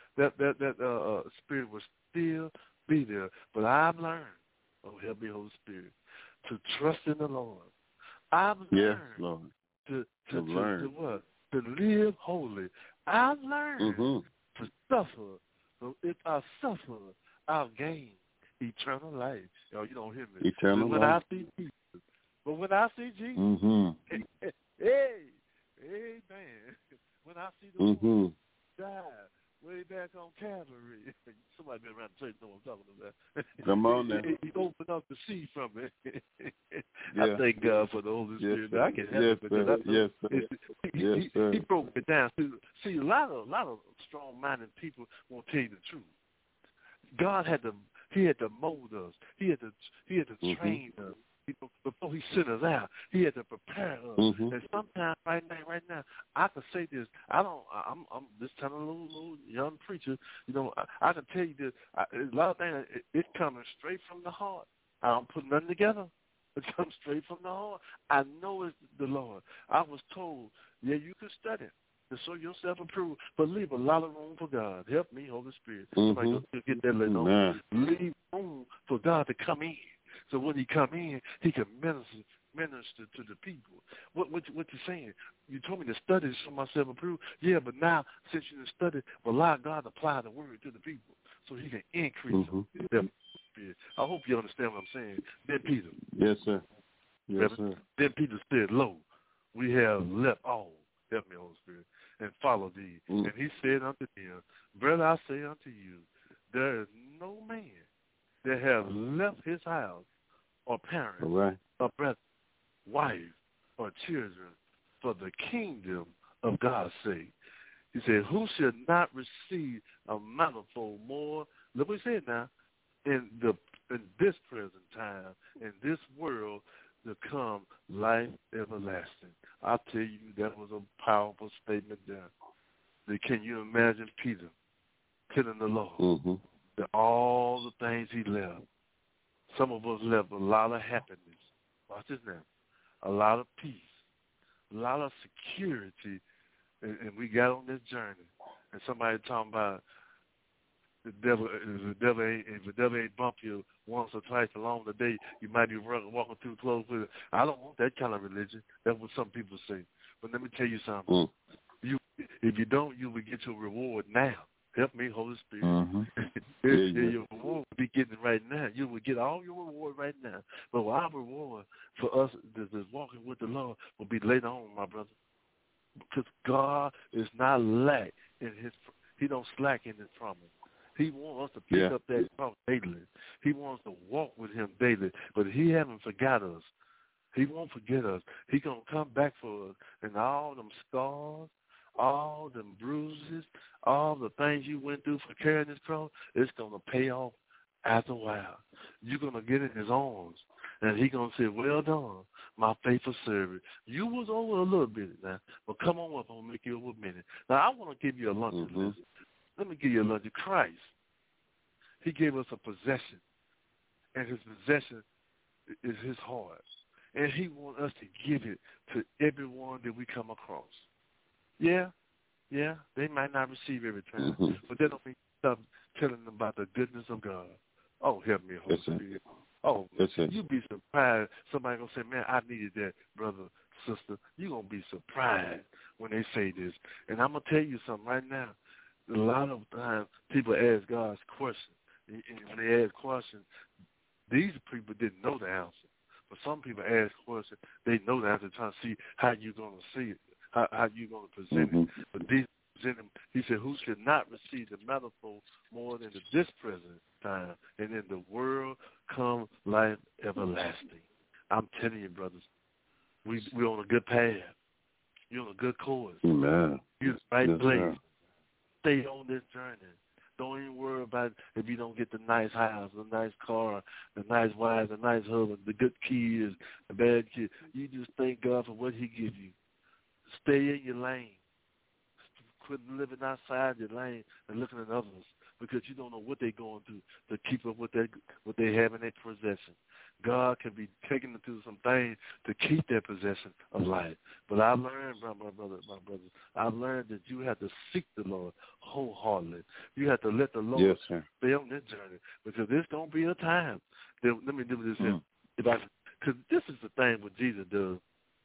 spirit will still be there. But I've learned, oh help me, Holy Spirit, to trust in the Lord. I've learned to what? To live holy. I've learned to suffer. So if I suffer, I'll gain eternal life. Oh, you don't hear me. Eternal life. I see Jesus. But when I see Jesus, hey, man, when I see the Lord die way back on Calvary, somebody been around the church know what I'm talking about. Come on now. He opened up the sea from it. I thank God for the Holy Spirit. I can help it. He broke it down. See, a lot of strong-minded people won't tell you the truth. God had to mold us. He had to train us. Before he sent us out, he had to prepare us. And sometimes, right now, I can say this. I'm this kind of little young preacher. You know, I can tell you this. A lot of things. It's coming straight from the heart. I don't put nothing together. It comes straight from the heart. I know it's the Lord. I was told, you can study to show yourself approved, but leave a lot of room for God. Help me, Holy Spirit. Somebody go get that later on. Leave room for God to come in. So when he come in, he can minister to the people. What you saying? You told me to study to show myself approved. Yeah, but now since you study, allow God to apply the word to the people so he can increase them. I hope you understand what I'm saying. Then Peter. Yes, sir. Yes, sir. Then Peter said, Lo, we have left all. Help me, Holy Spirit. And follow thee. And he said unto them, Brother, I say unto you, there is no man that have left his house or parents or brother, wife or children for the kingdom of God's sake. He said, who should not receive a manifold more, look what he said now, in this present time, in this world, to come life everlasting. I tell you, that was a powerful statement there. Can you imagine Peter killing the Lord? Mm-hmm. All the things he left. Some of us left a lot of happiness. Watch this now. A lot of peace, a lot of security, and we got on this journey. And somebody talking about if the devil ain't bump you once or twice along the day, you might be walking too close with it. I don't want that kind of religion. That's what some people say. But let me tell you something. If you don't, you will get your reward now. Help me, Holy Spirit. Mm-hmm. Your reward will be getting right now. You will get all your reward right now. But our reward for us that's walking with the Lord will be later on, my brother. Because God is not lack in He don't slack in His promise. He wants us to pick up that cross daily. He wants to walk with Him daily. But He haven't forgot us. He won't forget us. He gonna come back for us, and all them scars, all them bruises, all the things you went through for carrying this cross, it's going to pay off after a while. You're going to get in His arms, and He's going to say, well done, my faithful servant. You was over a little bit now, but come on up, I'm going to make you over a minute. Now, I want to give you a lunch list. Let me give you a lunch. Christ, He gave us a possession, and His possession is His heart. And He wants us to give it to everyone that we come across. Yeah, they might not receive every time, but that don't mean stop telling them about the goodness of God. Oh, help me, Holy Spirit. Oh, you'd be surprised. Somebody going to say, man, I needed that, brother, sister. You're going to be surprised when they say this. And I'm going to tell you something right now. A lot of times people ask God's questions. And when they ask questions, these people didn't know the answer. But some people ask questions, they know the answer, trying to see how you're going to see it. How you going to present it? But these present him. He said, "Who should not receive the manifold more than this present time, and in the world come life everlasting." I'm telling you, brothers, we're on a good path. You're on a good course. Amen. You're in the right place. Stay on this journey. Don't even worry about if you don't get the nice house, the nice car, the nice wife, the nice husband, the good kids, the bad kids. You just thank God for what He gives you. Stay in your lane. Quit living outside your lane and looking at others, because you don't know what they're going through to keep up with what they have in their possession. God can be taking them through some things to keep their possession of life. But I learned, my brothers, I've learned that you have to seek the Lord wholeheartedly. You have to let the Lord stay on this journey, because there's going to be a time. Let me do this here. Because this is the thing what Jesus does.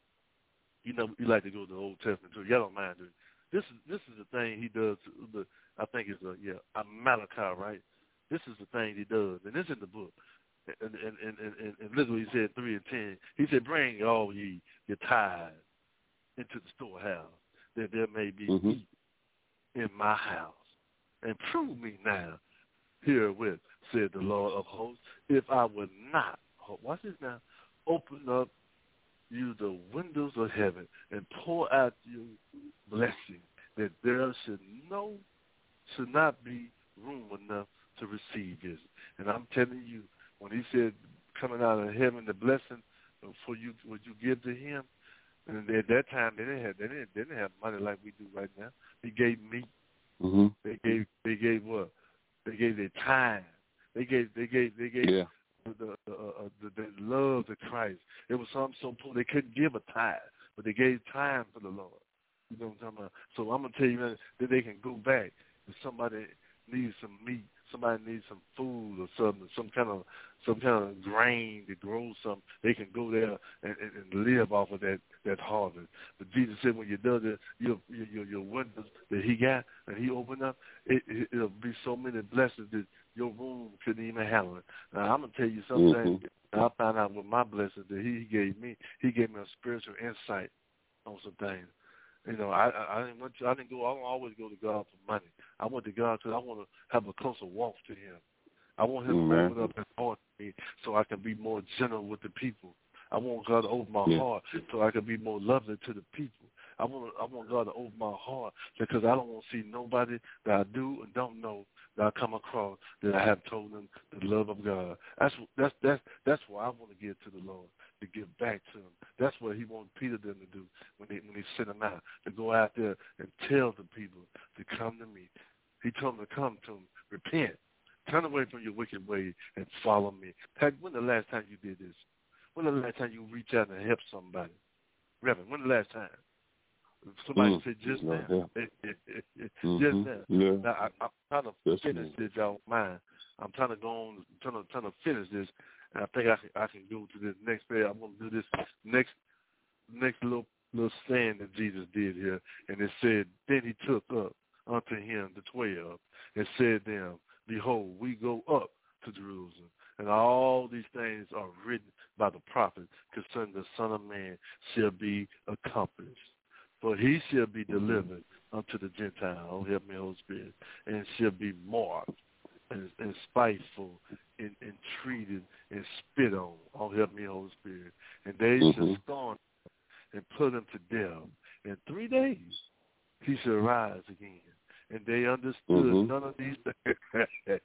You know, you like to go to the Old Testament too. Y'all don't mind, do you? This is the thing He does. I think it's Malachi, right? This is the thing He does, and it's in the book. And look what He said, 3 and 10. He said, "Bring all ye your tithes into the storehouse, that there may be meat in my house, and prove me now herewith, said the Lord of hosts, if I would not," watch this now, "open up you the windows of heaven and pour out your blessing, that there should not be room enough to receive this." And I'm telling you, when He said coming out of heaven, the blessing for you, would you give to Him? And at that time, they didn't have money like we do right now. He gave meat. They gave what? They gave their time. They gave the love to Christ. It was some so poor they couldn't give a tithe, but they gave time for the Lord. You know what I'm talking about? So I'm gonna tell you that they can go back if somebody needs some meat, somebody needs some food or something, some kind of grain to grow something. They can go there and live off of that harvest. But Jesus said, when you do that, your windows that He got and He opened up, it'll be so many blessings that your room couldn't even handle it. Now, I'm going to tell you something. I found out with my blessings that He gave me. He gave me a spiritual insight on some things. You know, I don't always go to God for money. I went to God because I want to have a closer walk to Him. I want Him to open up His heart to me so I can be more gentle with the people. I want God to open my heart so I can be more loving to the people. I want God to open my heart because I don't want to see nobody that I do and don't know that I come across that I have told them the love of God. That's what I want to give to the Lord, to give back to him. That's what he wanted Peter them to do when he sent them out, to go out there and tell the people to come to me. He told them to come to him, repent, turn away from your wicked way and follow me. When the last time you did this? When the last time you reached out and helped somebody? Reverend, when the last time? Somebody said just now. Just now. Yeah. Now I'm trying to finish this, y'all mind. I'm trying to go on, trying to finish this, and I think I can go to this next page. I'm going to do this next little saying that Jesus did here, and it said, then he took up unto him the 12 and said to them, behold, we go up to Jerusalem, and all these things are written by the prophets concerning the Son of Man shall be accomplished. For he shall be delivered unto the Gentiles, oh, help me, Holy Spirit, and shall be mocked and spiteful and treated and spit on, oh, help me, Holy Spirit. And they shall scorn and put him to death. In 3 days he shall rise again. And they understood none of these things.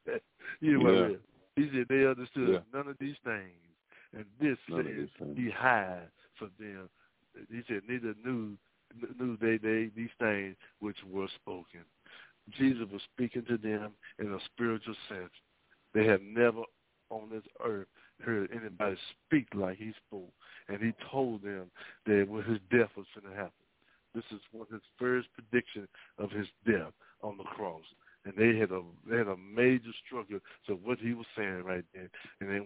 He said they understood none of these things. And this said he hid for them. He said neither knew they these things which were spoken. Jesus was speaking to them in a spiritual sense. They had never on this earth heard anybody speak like he spoke. And he told them that when his death was going to happen. This is one of his first prediction of his death on the cross. And they had a major struggle to what he was saying right there. And then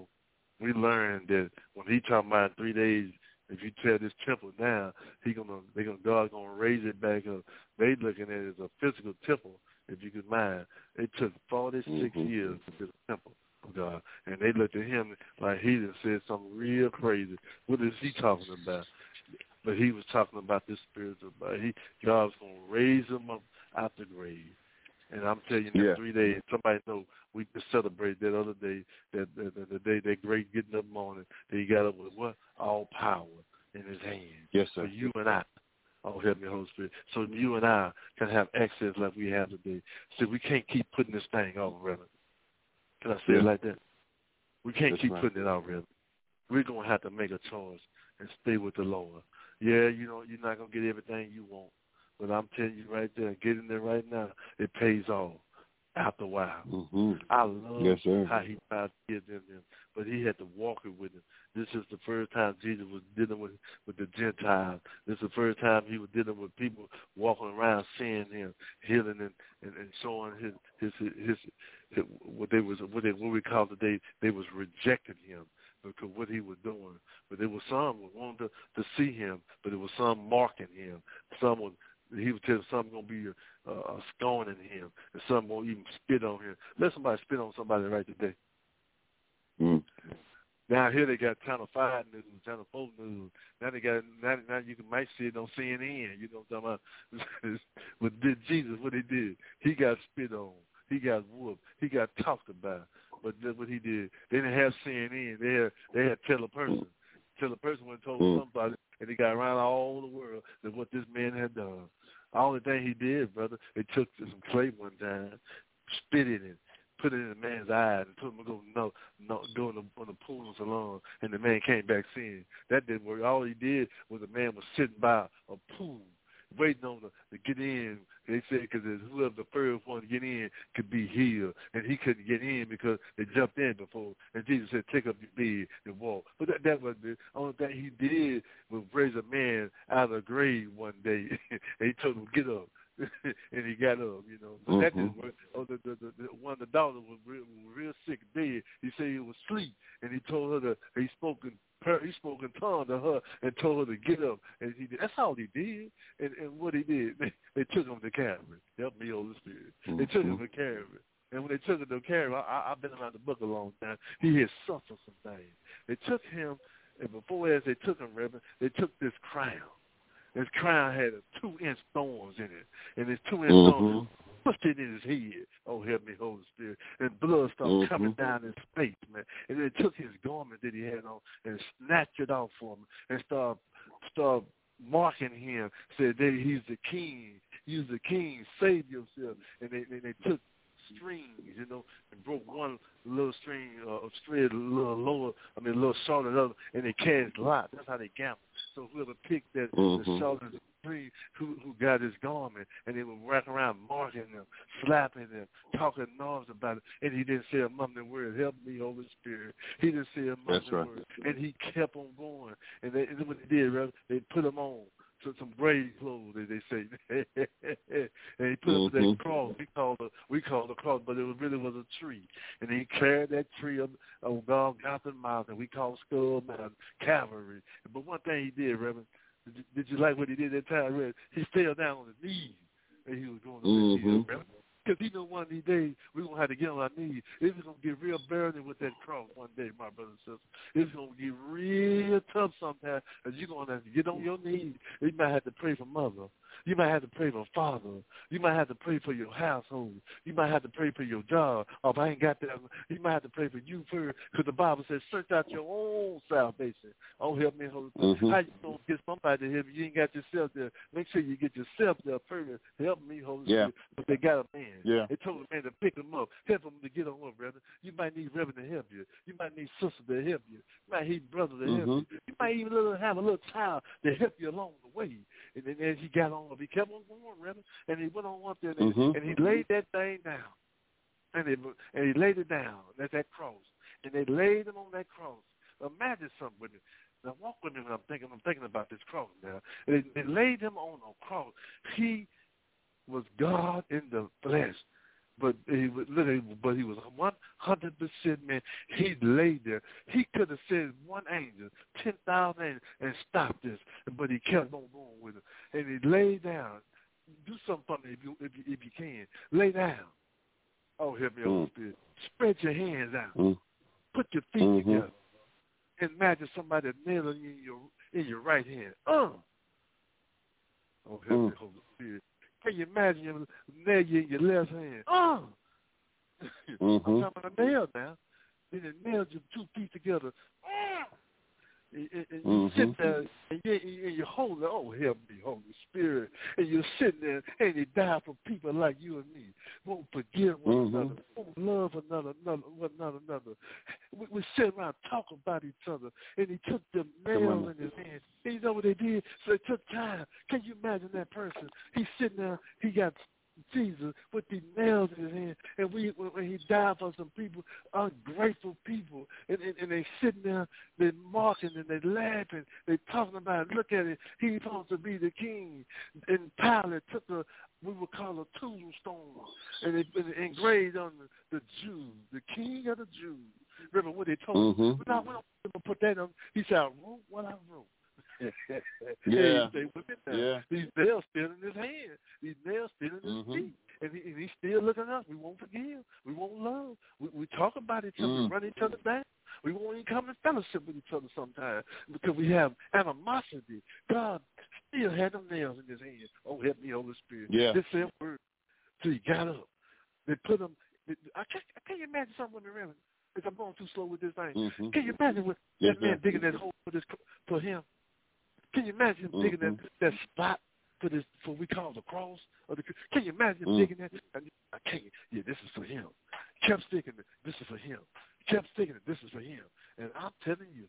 we learned that when he talking about 3 days, if you tear this temple down, God's gonna raise it back up. They looking at it as a physical temple, if you could mind. It took 46 years to build a temple of God, and they looked at him like he done said something real crazy. What is he talking about? But he was talking about this spiritual. God's gonna raise him up out the grave. And I'm telling you, in 3 days, somebody know we just celebrated that other day, that the day that great getting up morning, that he got up with what? All power in his hand. Yes, sir. So you and I, oh, help me, Holy Spirit. So you and I can have access like we have today. So we can't keep putting this thing off, Reverend. Can I say it like that? We can't keep putting it off, Reverend. We're going to have to make a choice and stay with the Lord. Yeah, you're not going to get everything you want. But I'm telling you right there, get in there right now, it pays off after a while. I love how he tried to give them, but he had to walk it with him. This is the first time Jesus was dealing with the Gentiles. This is the first time he was dealing with people walking around seeing him, healing and showing his what we call today, they was rejecting him because what he was doing. But there was some who wanted to see him, but there was some marking him. He would tell them some going to be scorning him, and some won't even spit on him. Let somebody spit on somebody right today. Now here they got Channel 5 news, Channel 4 news. Now you might see it on CNN. You know what I'm talking about? But did Jesus, what he did? He got spit on. He got whooped. He got talked about. But that's what he did. They didn't have CNN. They had Teleperson. Teleperson went and told somebody, and he got around all the world that what this man had done. The only thing he did, brother, they took some clay one time, spit in it, put it in the man's eye, and told him to go in the pool of Siloam, and the man came back seeing. That didn't work. All he did was the man was sitting by a pool, waiting on to get in. They said because whoever the first one to get in could be healed, and he couldn't get in because they jumped in before. And Jesus said, "Take up your bed and walk." But that wasn't the only thing he did was raise a man out of the grave one day, and he told him, "Get up." And he got up, you know. But that didn't work. Oh, the one of the daughters was real sick, dead. He said he was asleep, and he told her he spoke in tongue to her and told her to get up. And that's all he did. And what he did, they took him to Calvary. Help me, Holy Spirit. They took him to Calvary. And when they took him to Calvary, I've been around the book a long time. He had suffered some things. They took him, and before as they took him, Reverend, they took this crown. His crown had 2-inch thorns in it, and his 2-inch thorns pushed it in his head. Oh, help me, Holy Spirit. And blood started coming down his face, man. And they took his garment that he had on and snatched it off for him and started marking him, said that he's the king. He's the king. Save yourself. And they took strings, and broke one little string of thread a little lower, a little shorter than the other, and they cast lots. That's how they gambled. So whoever picked that the shortest string, who got his garment, and they would walk around marking them, slapping them, talking noise about it, and he didn't say a mumbling word. Help me, Holy Spirit. He didn't say a mumbling word, and he kept on going. And what they did, right? They put him on to some grave clothes, they say, and he put up that cross. We call the cross, but it really was a tree, and he carried that tree up on Golgotha Mountain. We call Skull Mountain Calvary. But one thing he did, Reverend, did you like what he did that time, Reverend? He fell down on his knees, and he was going to live, Reverend. Because he knew one of these days we're going to have to get on our knees. It's going to get real burning with that cross one day, my brothers and sisters. It's going to get real tough sometimes, because you're going to have to get on your knees. You might have to pray for mother. You might have to pray for father. You might have to pray for your household. You might have to pray for your job. Oh, if I ain't got that, you might have to pray for you first, because the Bible says, search out your own salvation. Oh, help me, Holy Spirit. How you going to get somebody to help you? You ain't got yourself there. Make sure you get yourself there first. Help me, Holy Spirit. But they got a man. Yeah. They told a man to pick him up, help him to get on up, brother. You might need Reverend to help you. You might need sister to help you. You might need brother to help you. You might even have a little child to help you along the way. And then as he got on up, he kept on going, Reverend, and he went on up there, and he laid that thing down. And he laid it down, that cross. And they laid him on that cross. Imagine something with it. Now walk with me when I'm thinking about this cross now. They laid him on a cross. He was God in the flesh. But he was 100% man. He laid there. He could have said one angel, 10,000 angels, and stopped this, but he kept on going with it. And he laid down. Do something for me if you can. Lay down. Oh, help me, Holy Spirit. Spread your hands out. Put your feet together. And imagine somebody nailing you in your right hand. Oh, help me, Holy Spirit. Can you imagine him nail you in your left hand? I'm talking about a nail now. Then they nailed your 2 feet together. And you sit there, and you hold it. Oh, help me, Holy Spirit. And you're sitting there, and he died for people like you and me. Won't forgive one another. Won't love one another. We sit around talking about each other. And he took the nail in his hand. And you know what they did? So it took time. Can you imagine that person? He's sitting there. He got Jesus with the nails in his hand, and when he died for some people, ungrateful people, and they sitting there, they marking and they laughing, they talking about it. Look at it, he's supposed to be the king. And Pilate took we would call a tombstone, and they engraved on the Jews, the King of the Jews. Remember what they told him? We don't put that on. He said, I wrote what I wrote. These nails still in his hand. These nails still in his feet. And he's still looking at us. We won't forgive. We won't love. We talk about each other, run each other down. We won't even come in fellowship with each other sometimes because we have animosity. God still had them nails in his hand. Oh, help me, Holy Spirit. Yeah. This same word. So he got up. They put him. I can't imagine something around. If I'm going too slow with this thing. Can you imagine what that man digging that hole for him? Can you imagine him digging that spot for we call the cross? Can you imagine him digging that? I can't. Yeah, this is for him. Kept sticking it. This is for him. Kept sticking it. This is for him. And I'm telling you,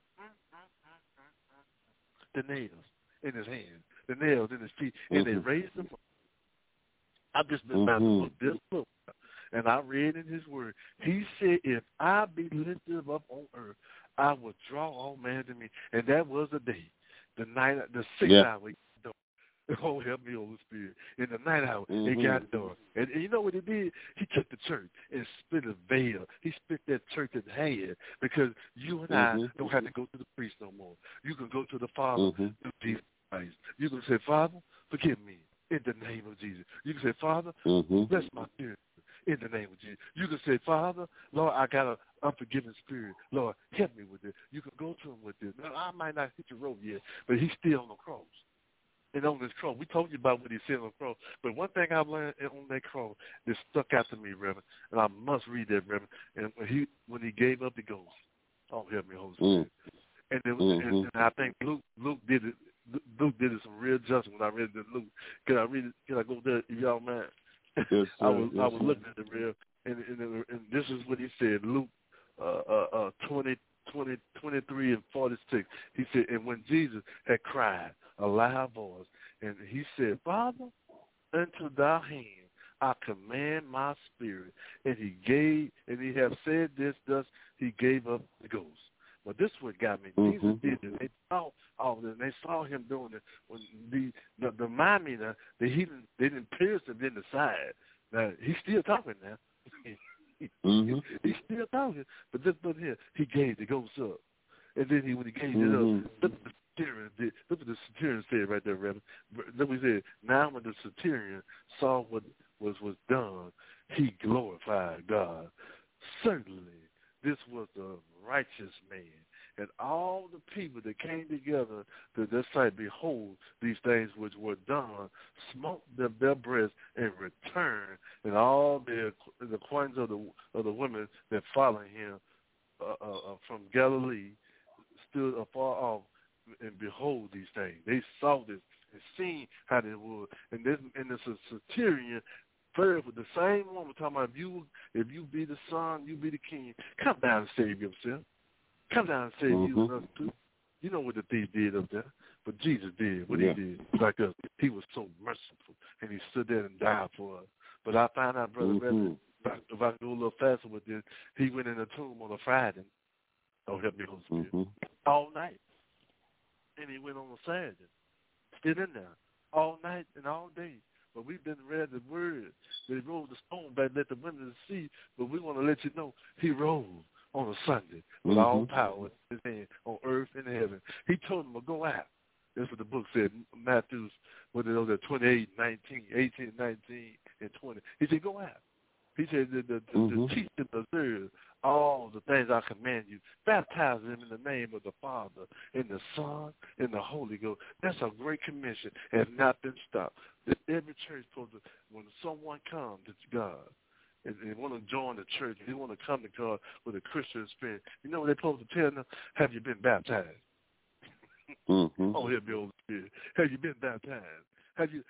the nails in his hand, the nails in his feet, and they raised him up. I've just been about to look this book, and I read in his word. He said, if I be lifted up on earth, I will draw all men to me. And that was the day. The 6th hour, oh, help me, Holy Spirit. In the 9th hour, it got dark. And you know what he did? He took the church and split a veil. He split that church in half because you and I don't have to go to the priest no more. You can go to the Father through Jesus Christ. You can say, Father, forgive me in the name of Jesus. You can say, Father, bless my spirit in the name of Jesus. You can say, Father, Lord, I got an unforgiving spirit. Lord, help me with this. You can go to him with this. Now, I might not hit the road yet, but he's still on the cross. And on this cross, we told you about what he said on the cross. But one thing I've learned on that cross that stuck out to me, Reverend, and I must read that, Reverend. And when he gave up the ghost, oh, help me, Holy Spirit. And I think Luke did it Luke did it some real justice when I read the Luke. Can I read it? Can I go there? If y'all mind? Yes, sir. I was looking at the real, and this is what he said. Luke 23 and 46. He said, and when Jesus had cried a loud voice, and he said, Father, into thy hand I command my spirit. And he have said this, thus he gave up the ghost. But this is what got me. Jesus did it. They saw all this. They saw him doing it. When the mind me now, they didn't pierce him in the side. Now he's still talking now. He's still talking. But this one here, he gave the ghost up. And then when he gave it up, look what the centurion said right there, Reverend. Look what he said. Now when the centurion saw what was done, he glorified God. Certainly, this was a righteous man. And all the people that came together to this sight, behold, these things which were done, smote their breasts and returned, and all the coins of the women that followed him from Galilee stood afar off and behold these things. They saw this and seen how they were. And this centurion prayed with the same woman talking about if you be the son, you be the king, come down and save yourself. Come down and save you and us too. You know what the thief did up there. But Jesus did what he did. Like us. He was so merciful. And he stood there and died for us. But I found out, Brother Reverend, if I can go a little faster with this, he went in the tomb on a Friday. Oh, help me, Holy Spirit. All night. And he went on a Saturday. Still in there. All night and all day. But we've been read the word. They rolled the stone back, let the women see. But we want to let you know he rose on a Sunday with all power in his hand on earth and heaven. He told them to go out. That's what the book said, Matthew, what it was, 28, 19, 18, 19, and 20. He said, go out. He said, the teach them to observe all the things I command you. Baptize them in the name of the Father, and the Son, and the Holy Ghost. That's a great commission. It has not been stopped. Every church supposed to, when someone comes to God, and they want to join the church, they want to come to God with a Christian spirit, you know what they're supposed to tell them? Have you been baptized? Oh, here be Holy Spirit. Have you been baptized? Have you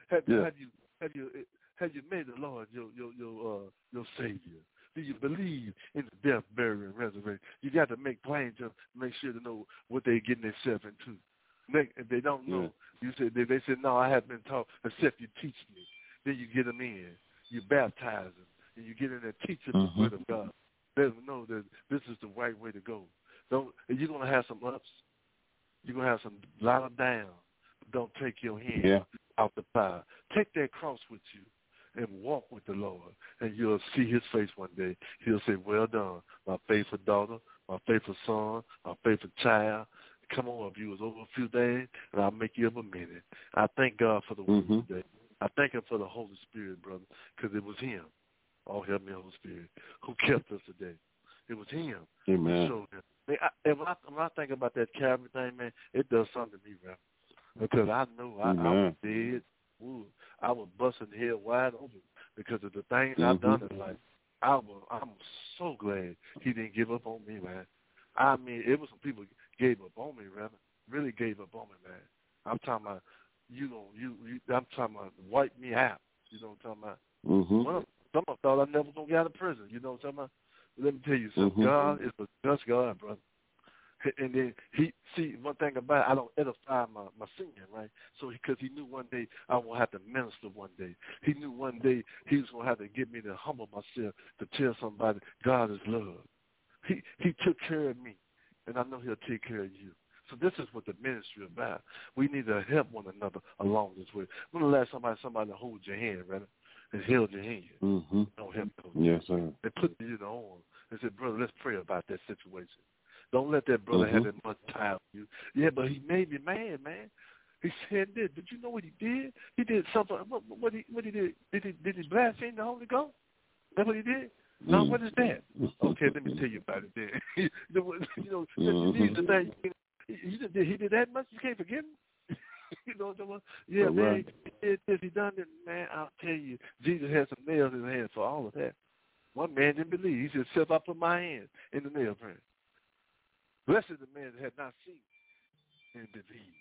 made the Lord your Savior? Do you believe in the death, burial, and resurrection? You got to make plain to make sure to know what they're getting themselves into. If they don't know, you said they said, no, I haven't been taught except you teach me. Then you get them in. You baptize them. And you get in there, teach them the word of God. Let them know that this is the right way to go. You're going to have some ups. You're going to have some lot of downs. But don't take your hand out the fire. Take that cross with you and walk with the Lord. And you'll see his face one day. He'll say, well done, my faithful daughter, my faithful son, my faithful child. Come on, if you was over a few days, and I'll make you up a minute. I thank God for the word today. I thank him for the Holy Spirit, brother, because it was him. Oh, help me, Holy Spirit, who kept us today. It was him. Amen. Who showed him. And when I think about that Calvary thing, man, it does something to me, man. Because I know I was dead. Ooh, I was busting the head wide open because of the things I've done in life. I'm so glad he didn't give up on me, man. I mean, it was some people gave up on me, rather. Really gave up on me, man. I'm talking about, I'm talking about wipe me out. You know what I'm talking about? Some of them thought I never going to get out of prison. You know what I'm talking about? Let me tell you something. God is a just God, brother. And then one thing about it, I don't edify my singing, right? So because he knew one day I will have to minister one day. He knew one day he was going to have to get me to humble myself to tell somebody God is love. He took care of me, and I know he'll take care of you. So this is what the ministry is about. We need to help one another along this way. When the last time somebody hold your hand, right? And held your hand. Don't help them. Yes, sir. They put you in the arm and said, brother, let's pray about that situation. Don't let that brother have that much time with you. Yeah, but he made me mad, man. He said this. Did you know what he did? He did something. What he did? Did he blaspheme the Holy Ghost? That's what he did? No, what is that? Okay, let me tell you about it then. You need to think. He did that much? You can't forgive him? You know what I'm talking about? Yeah, man, he did this, he done it. Man, I'll tell you, Jesus had some nails in his hands for all of that. One man didn't believe. He said, "Except I put my hand in the nail print." Blessed is the man that had not seen and believed.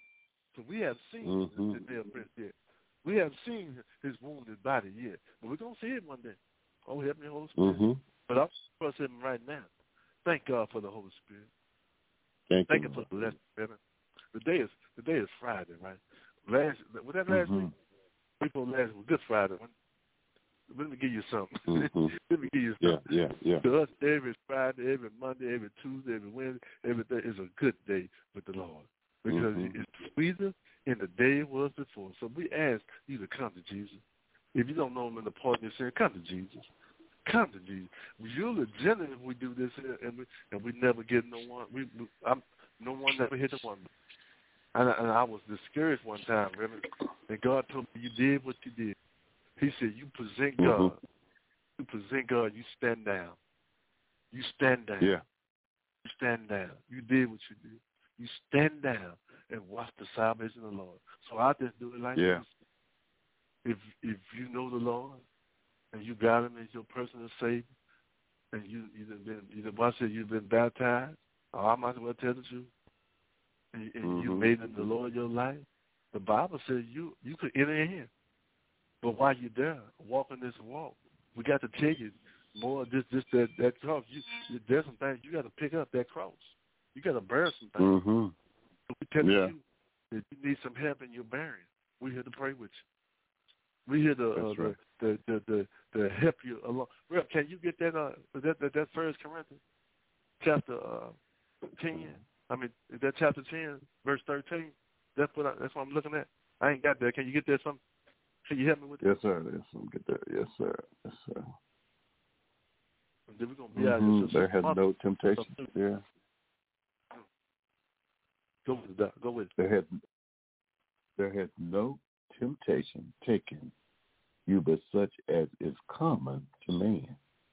So we have seen the day of Prince yet. We haven't seen his wounded body yet. But we're going to see it one day. Oh, help me, Holy Spirit. But I'll trust him right now. Thank God for the Holy Spirit. Thank you for the lesson, brother. The day is Friday, right? Last week? Before last week, Good Friday. Let me give you something. Let me give you something. Yeah. To us, every Friday, every Monday, every Tuesday, every Wednesday, every day is a good day with the Lord. Because it's sweeter in the day it was before. So we ask you to come to Jesus. If you don't know him in the pardon of sin, come to Jesus. Come to Jesus. You're legitimate if we do this here, and we never get no one. No one never hit the one. And I was discouraged one time, Reverend, and God told me you did what you did. He said, you present God. You present God, you stand down. You stand down. Yeah. You stand down. You did what you did. You stand down and watch the salvation of the Lord. So I just do it like this. If you know the Lord and you got him as your personal Savior, and you've been baptized, I might as well tell the truth, and you made him the Lord of your life, the Bible says you could enter in. But while you're there, walking this walk, we got to tell you more of that cross. There's some things you got to pick up that cross. You got to bear some things. So we tell you that you need some help in your bearing. We're here to pray with you. We're here to help you along. Rep, can you get that? That 1 Corinthians chapter 10. I mean, that chapter 10, verse 13. That's what I'm looking at. I ain't got that. Can you get that? Can you help me with that? Yes, sir. Get that. Yes, sir. And then we're gonna be out here. There has no temptation. Yeah. Go with that. Go with it. There has no temptation taken you but such as is common to man.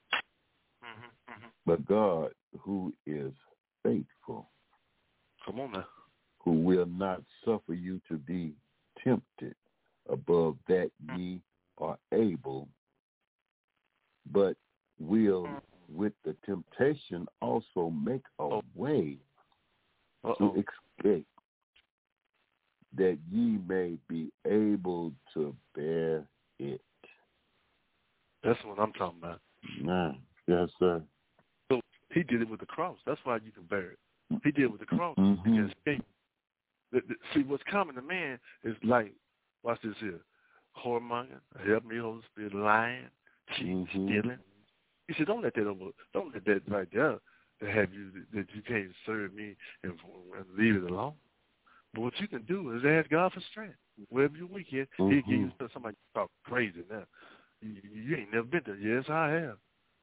But God, who is faithful, come on now, who will not suffer you to be tempted above that ye are able, but will with the temptation also make a way to escape, that ye may be able to bear it. That's what I'm talking about. Yes, sir. So he did it with the cross. That's why you can bear it. He did it with the cross. You can escape. See, what's common to man is like, watch this here, whoremongering, help me, Holy Spirit, lying, cheating, stealing. He said, don't let that right there to have you that you can't serve me and leave it alone. But what you can do is ask God for strength. Wherever you're weak at, he'll give you somebody talk crazy now. You ain't never been there. Yes, I have.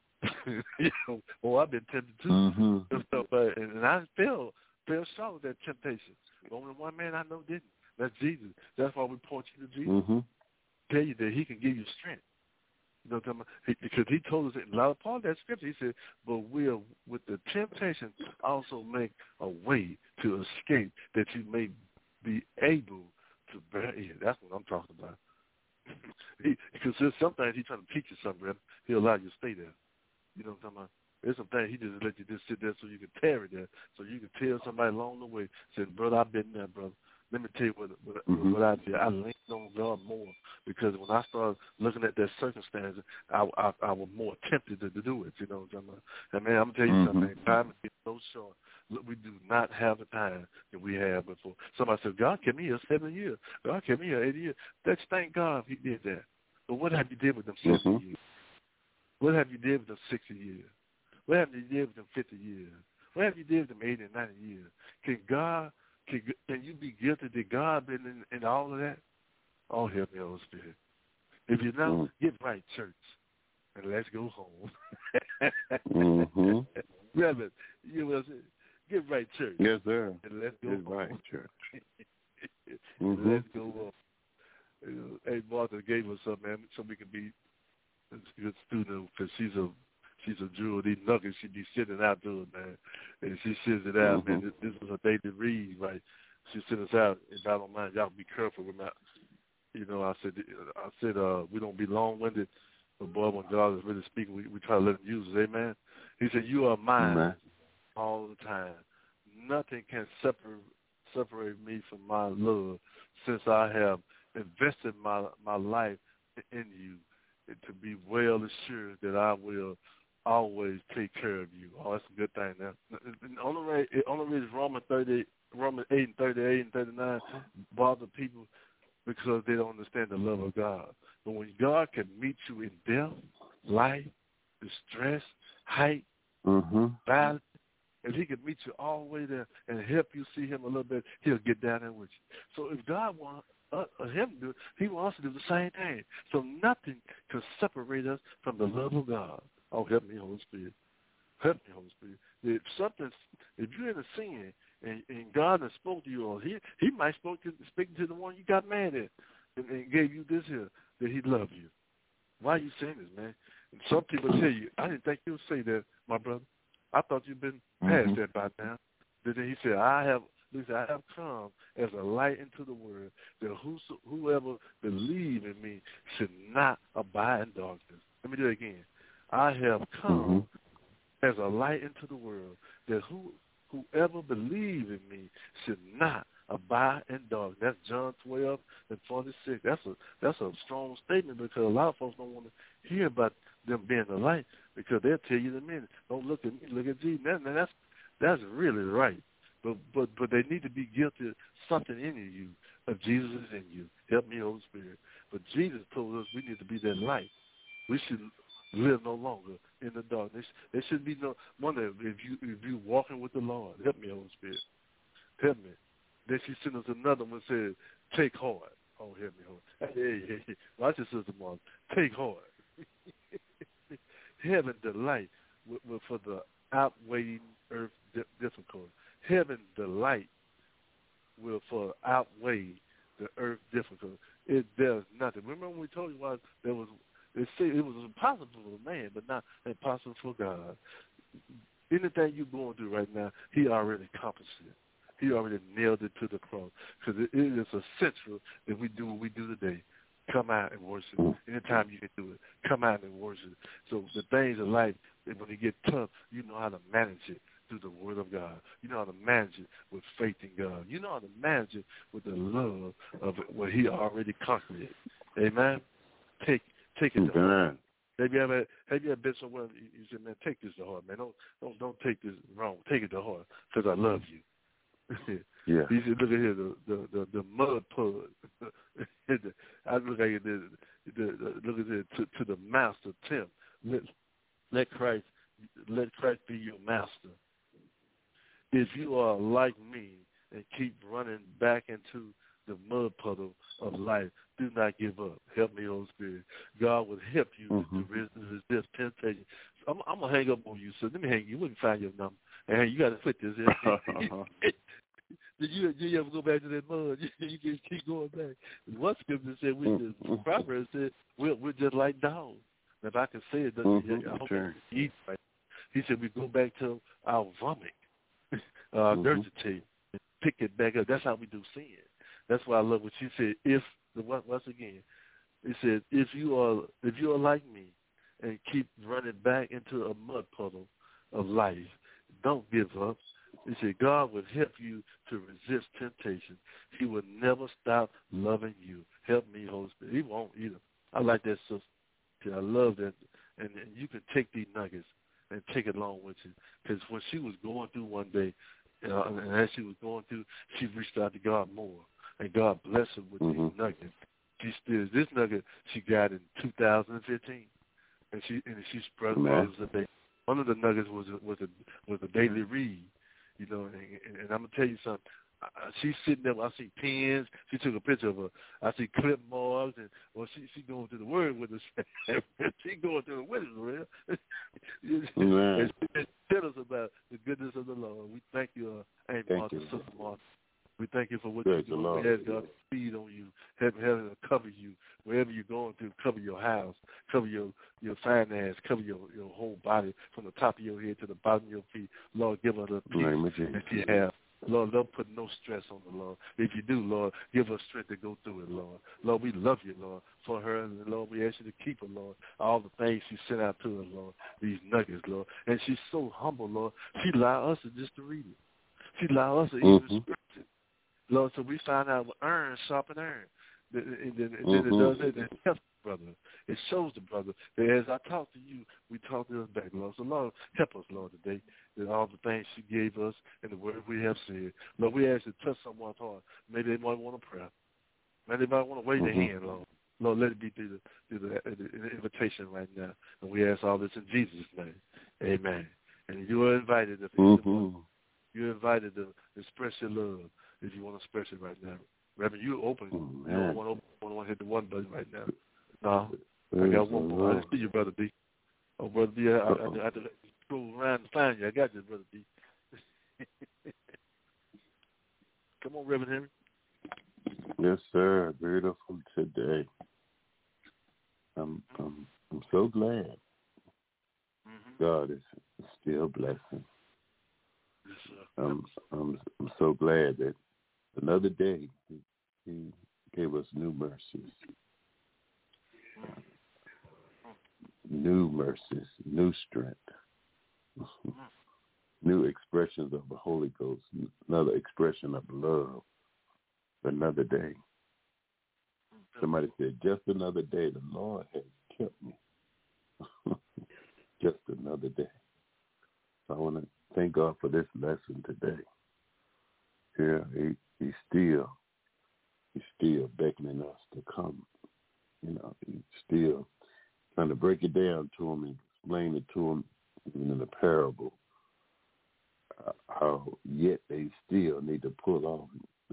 I've been tempted too. And I fell short of that temptation. Only one man I know didn't. That's Jesus. That's why we point you to Jesus. Tell you that he can give you strength. You know what I'm talking about? Because he told us in a lot of part of that scripture, he said, but we'll, with the temptation, also make a way to escape that you may be able to bear it. That's what I'm talking about. Because there's sometimes he's trying to teach you something, he'll allow you to stay there. You know what I'm talking about? There's some things he just let you just sit there so you can tarry there, so you can tell somebody along the way, say, brother, I've been there, brother. Let me tell you what I did. I leaned on God more because when I started looking at that circumstance, I was more tempted to do it. You know what I'm talking about? And man, I'm going to tell you something. Time is so short. Look, we do not have the time that we had before. Somebody said, God kept me here 7 years. God kept me here 8 years. Let's thank God if he did that. But what have you did with them 70 years? What have you did with them 60 years? What have you did with them 50 years? What have you did with them 80 and 90 years? Can you be guilty that God been in all of that? Oh, help me, Holy Spirit. If you know, get right, church, and let's go home. Reverend, you know what I'm saying? Get right, church. Yes, sir. And let's go get home. Right, church. Let's go home. Hey, Martha gave us up, man, so we can be a good student, because she's a jewel. These nuggets she be sitting out to it, man. And she sends it out, man. This is a day to read, right? She sent us out. If I don't mind, y'all be careful with that. You know, I said, we don't be long-winded, but boy, when God is really speaking, we try to let him use it. Amen. He said, you are mine all the time. Nothing can separate me from my love, since I have invested my life in you, to be well assured that I will always take care of you. Oh, that's a good thing. Now, the only reason Romans 8 and 38 and 39 bother people because they don't understand the love of God. But when God can meet you in death, life, distress, height, violence, if he can meet you all the way there and help you see him a little bit, he'll get down there with you. So if God wants him to do it, he wants to do the same thing. So nothing can separate us from the love of God. Oh, help me, Holy Spirit. Help me, Holy Spirit. If you're in a sin and God has spoke to you, or he might speaking to the one you got mad at and gave you this here, that he loved you. Why are you saying this, man? And some people tell you, I didn't think you would say that, my brother. I thought you'd been past that by now. Then he said, I have come as a light into the world, that whoever believes in me should not abide in darkness. Let me do it again. I have come as a light into the world, that whoever believes in me should not abide in darkness. That's John 12 and 46. That's a strong statement, because a lot of folks don't want to hear about them being the light, because they'll tell you in a minute, don't look at me, look at Jesus. Now, that's really right. But they need to be guilty of something in you, of Jesus is in you. Help me, Holy Spirit. But Jesus told us we need to be that light. We should live no longer in the darkness. There should be no wonder if you walking with the Lord. Help me, Holy Spirit. Help me. Then she sent us another one that said, take heart. Oh, help me, Holy. Hey. Watch your sister, Martha. Take heart. Heaven delight for the outweighing earth difficulty. Heaven delight will for outweigh the earth difficulty. It does nothing. Remember when we told you why it was impossible for man, but not impossible for God. Anything you're going through right now, he already accomplished it. He already nailed it to the cross. Because it is essential that we do what we do today. Come out and worship. Anytime you can do it, come out and worship. So the things in life, when they get tough, you know how to manage it through the Word of God. You know how to manage it with faith in God. You know how to manage it with the love of what he already conquered it. Amen? Take it to heart. Have you ever been somewhere you said, man, take this to heart, man. Don't take this wrong. Take it to heart, because I love you. Yeah. He said, look at here, the mud pud. I look at it, look at it, to the master, Tim. Let Christ be your master. If you are like me and keep running back into the mud puddle of life, do not give up. Help me, Holy Spirit. God will help you to resist temptation. I'm going to hang up on you, so let me hang you. We can find your number. And you got to put this in. Did you ever go back to that mud? You can keep going back. One scripture said, Proverbs said, we're just like dogs. If I can say it, I hope you eat right. He said we go back to our vomit, regurgitate, and pick it back up. That's how we do sin. That's why I love what she said. Once again, it said, if you are like me and keep running back into a mud puddle of life, don't give up. He said, God will help you to resist temptation. He will never stop loving you. Help me, Holy Spirit. He won't either. I like that, sister. I love that. And you can take these nuggets and take it along with you. Because when she was going through one day, and as she was going through, she reached out to God more. And God blessed her with these nuggets. This nugget she got in 2015. And she spread it a day. One of the nuggets was a daily read. You know, and I'm gonna tell you something. She's sitting there. I see pens. She took a picture of her. I see clip marks, and she going through the word with us. She going through it with us, real. And she tell us about the goodness of the Lord. We thank you, Aunt Martha, Sister Martha. We thank you for what you're doing. We ask God to feed on you, heaven to cover you wherever you're going through. Cover your house, cover your finance, cover your whole body from the top of your head to the bottom of your feet. Lord, give her the peace that you have. Lord, don't put no stress on the Lord. If you do, Lord, give her strength to go through it, Lord. Lord, we love you, Lord, for her. And, Lord, we ask you to keep her, Lord. All the things she sent out to us, Lord, these nuggets, Lord. And she's so humble, Lord. She allow us to read it. She allow us to even script it. Lord, so we find out iron sharpen iron. Then it does it. It helps the brother. It shows the brother that as I talk to you, we talk to us back, Lord. So, Lord, help us, Lord, today. That all the things she gave us and the word we have said. Lord, we ask you to touch someone's heart. Maybe they might want a prayer. Maybe they might want to wave their hand, Lord. Lord, let it be through the invitation right now. And we ask all this in Jesus' name. Amen. And you are invited. You're invited to express your love if you want to express it right now. Reverend, you open. You don't want to hit the one button right now. No. I got one more. I see you, Brother B. Oh, Brother B, I have to go around and find you. I got you, Brother B. Come on, Reverend Henry. Yes, sir. Beautiful today. I'm so glad God is still blessing. Yes, sir. I'm so glad that another day He gave us new mercies. New mercies, new strength, new expressions of the Holy Ghost, another expression of love, another day. Somebody said, just another day, the Lord has kept me. Just another day. So I want to thank God for this lesson today. Yeah, he's still beckoning us to come. You know, he's still trying to break it down to him and explain it to him, even in the parable, how yet they still need to pull off.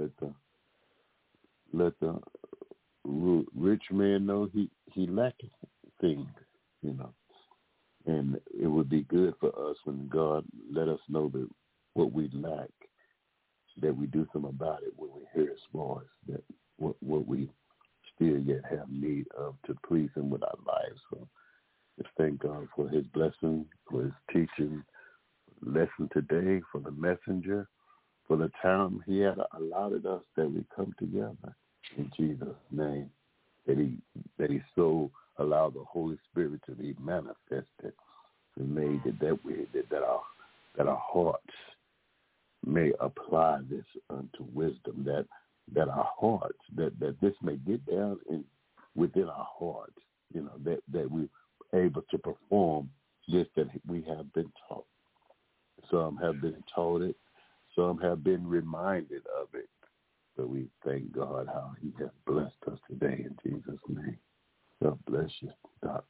Let the rich man know he lacking things, you know. And it would be good for us when God let us know that what we lack, that we do something about it when we hear his voice, that what we still yet have need of to please him with our lives. So just thank God for his blessing, for his teaching lesson today, for the messenger, for the time he had allotted us that we come together in Jesus' name, that he so allowed the Holy Spirit to be manifested and made that our hearts may apply this unto wisdom, that our hearts, that this may get down within our hearts, you know, that we're able to perform this that we have been taught. Some have been taught it, some have been reminded of it. But we thank God how he has blessed us today in Jesus' name. God bless you, Doc.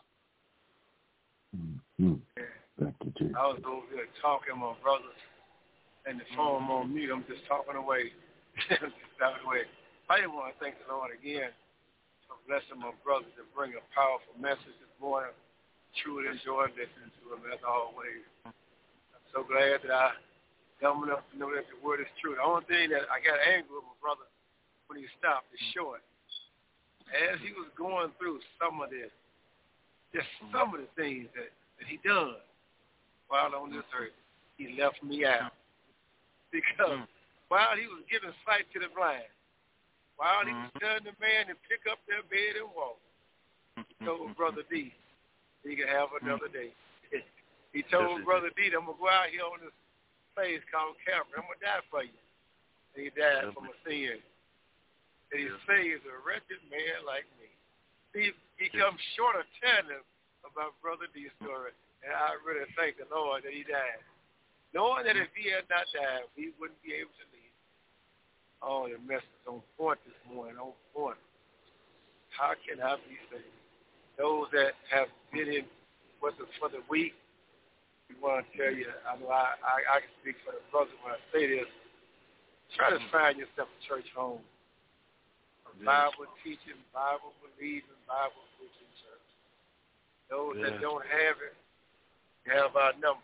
Thank you, Jesus. I was over here talking to my brothers, and the phone on mute. I'm just talking away. I just want to thank the Lord again for blessing my brothers to bring a powerful message this morning. Truly enjoyed listening to him as always. I'm so glad that I dumb enough to know that the word is true. The only thing that I got angry with my brother when he stopped is short. As he was going through some of this, just some of the things that he done while on this earth, he left me out. Because while he was giving sight to the blind, while he was telling the man to pick up their bed and walk, he told Brother D he could have another day. He told Brother D, I'm going to go out here on this place called Calvary. I'm going to die for you. And he died from a sin. And he saves a wretched man like me. He comes short of telling him about Brother D's story. And I really thank the Lord that he died. Knowing that if he had not died, we wouldn't be able to leave. Oh, the message on point this morning, on point. How can I be saved? Those that have been in for the week, we want to tell you, I know I can speak for the brothers when I say this. Try to find yourself a church home. A Bible teaching, Bible believing, Bible preaching church. Those that don't have it, you have our number.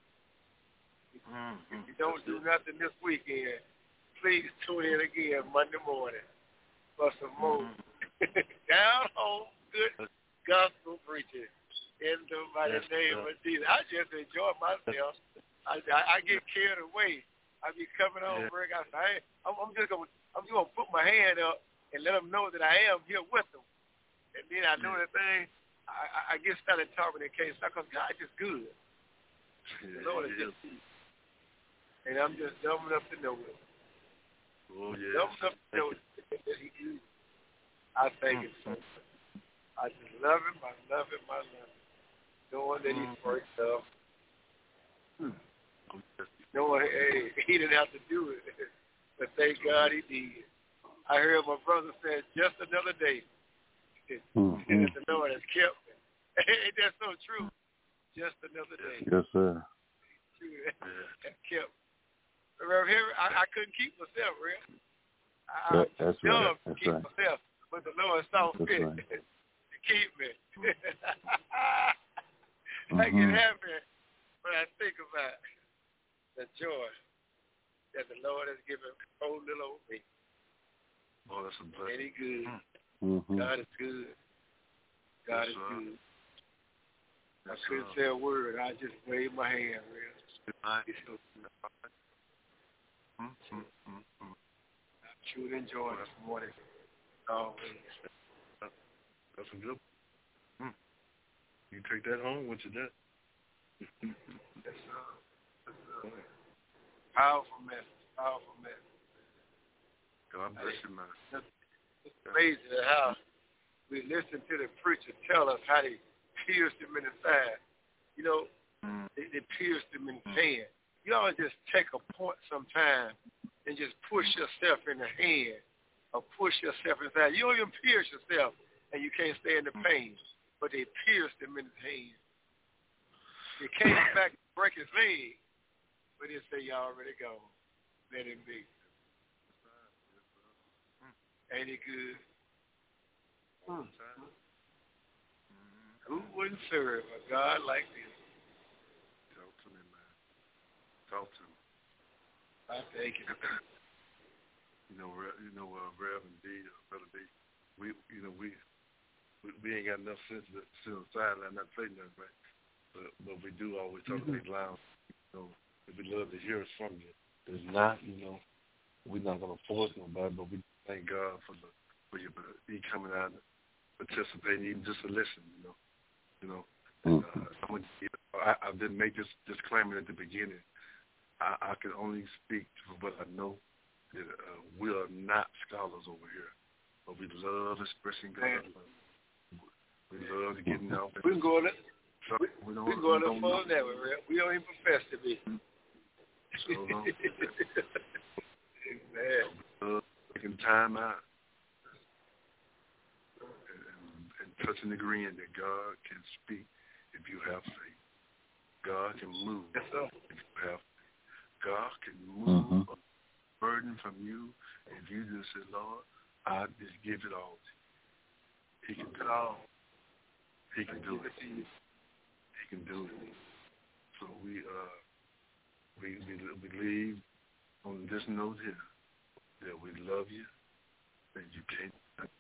If you don't do nothing this weekend, please tune in again Monday morning for some more down home good gospel preaching. In the mighty name of Jesus. I just enjoy myself. I get carried away. I be coming home, work. I say, I'm just gonna put my hand up and let them know that I am here with them. And then I know that thing. I get started talking in case because God is good. The Lord is just good. And I'm just dumb enough to know it. Oh, yeah. That he do. I thank him so much. I just love him. I love him. I love him. Knowing that he's first up. Knowing, hey, he didn't have to do it. But thank God he did. I heard my brother say, just another day. And the Lord has kept me. Ain't that so true? Just another day. Yes, sir. Has kept me. I couldn't keep myself, real. That's right. That's keep right. myself, but the Lord saw fit to keep me. I get happy when I think about the joy that the Lord has given old little old me. Oh, that's a blessing. And He good. God is good. God is good. I couldn't say a word. I just waved my hand, real. I truly enjoyed this morning. Always. That's a good one. You take that home with you, Dad. Yes, sir. Powerful message. Powerful message. God bless you, man. It's amazing how we listen to the preacher tell us how they pierced him in the side. You know, they pierced him in the hand. You ought to just take a point sometime and just push yourself in the hand or push yourself inside. You don't even pierce yourself and you can't stand the pain, but they pierced him in his hand. They came back to break his leg, but they say, you already gone. Let him be. Ain't he good? Who wouldn't serve a God like this? Talk to me, man. Talk to me. I thank you. Reverend D, Brother D, we ain't got enough sense to sit on the sideline not say nothing, right? But we do always talk to these loud. We love to hear it from you. It's not, we're not gonna force nobody, but we thank God for you coming out and participating, even just to listen. I didn't make this disclaimer at the beginning. I can only speak for what I know. That we are not scholars over here, but we love expressing God's love. We love getting out. We can go on it. We can go on the phone that way. We don't even profess to be. Amen. Taking time out and touching and agreeing that God can speak if you have faith. God can move if you have faith. God can move a burden from you if you just say, Lord, I just give it all to you. He can do it. He can do it. He can do it. So we leave on this note here that we love you and you can't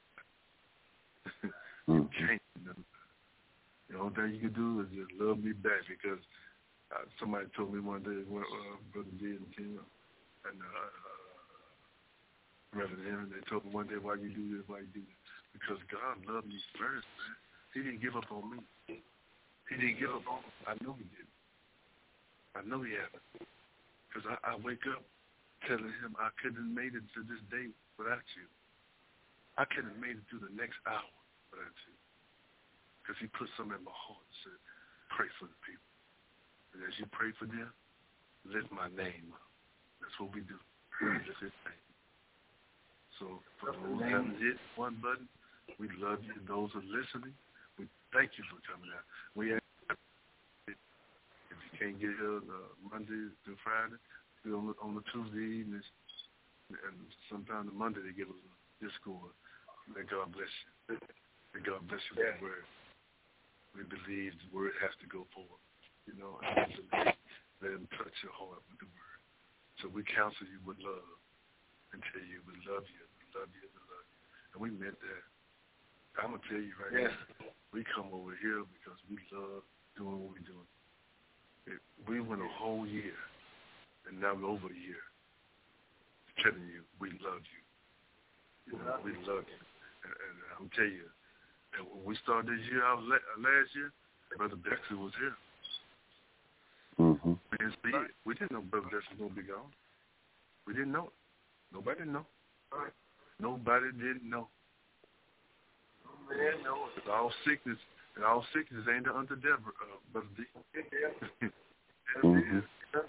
you can't. The only thing you can do is just love me back, because somebody told me one day, Brother D and Tim and Reverend Aaron, they told me one day, why you do this, why you do this? Because God loved me first, man. He didn't give up on me. He didn't give up on me. I know he didn't. I know he hasn't. Because I wake up telling him I couldn't have made it to this day without you. I couldn't have made it through the next hour without you. Because he put something in my heart and said, pray for the people. And as you pray for them, lift my name up. That's what we do. Lift his name. So for those who haven't hit one button, we love you. Those who are listening, we thank you for coming out. We ask if you can't get here Monday through Friday, on the Tuesday evenings, and sometimes the Monday they give us a Discord. May God bless you. May God bless you with the word. We believe the word has to go forward. And let him touch your heart with the word. So we counsel you with love and tell you we love you, we love you, we love you. And we meant that. I'm going to tell you right now, we come over here because we love doing what we're doing. We went a whole year, and now we're over a year, telling you we love you. We love you. And I'm telling you, and when we started this year out last year, Brother Dexter was here. We didn't see it. We didn't know Brother Dexter was going to be gone. We didn't know it. Nobody didn't know. Right. Nobody didn't know. No man knows. And all sickness ain't unto death, Brother D. It is.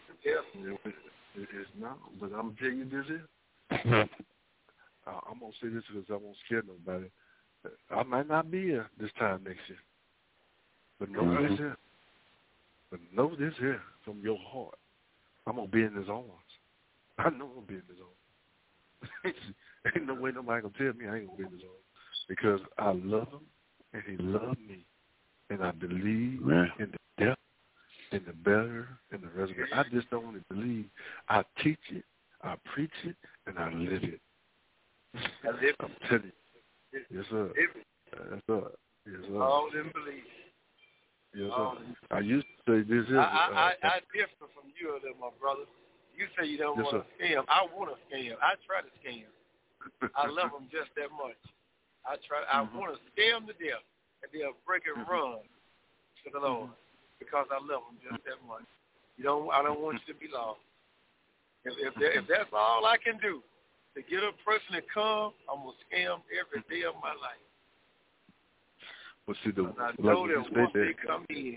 It's not. But I'm telling you this here. I'm gonna say this because I won't scare nobody. I might not be here this time next year, but know this here. But know this here from your heart. I'm gonna be in His arms. I know I'm gonna be in His arms. Ain't no way nobody can tell me I ain't gonna be in His arms because I love Him and He loved me, and I believe in the death, in the burial, and the resurrection. I just don't want to believe. I teach it, I preach it, and I live it. I'm telling you. Yes, sir. Yes, sir. Yes, sir. All them believe. Yes, sir. I used to say this is. I differ from you a little, my brother. You say you don't want to scam. I want to scam. I try to scam. I love them just that much. I want to scam to death, and they'll break and run to the Lord because I love them just that much. I don't want you to be lost. If that's all I can do to get a person to come, I'm gonna scam every day of my life. Well, see, I know that once they come in,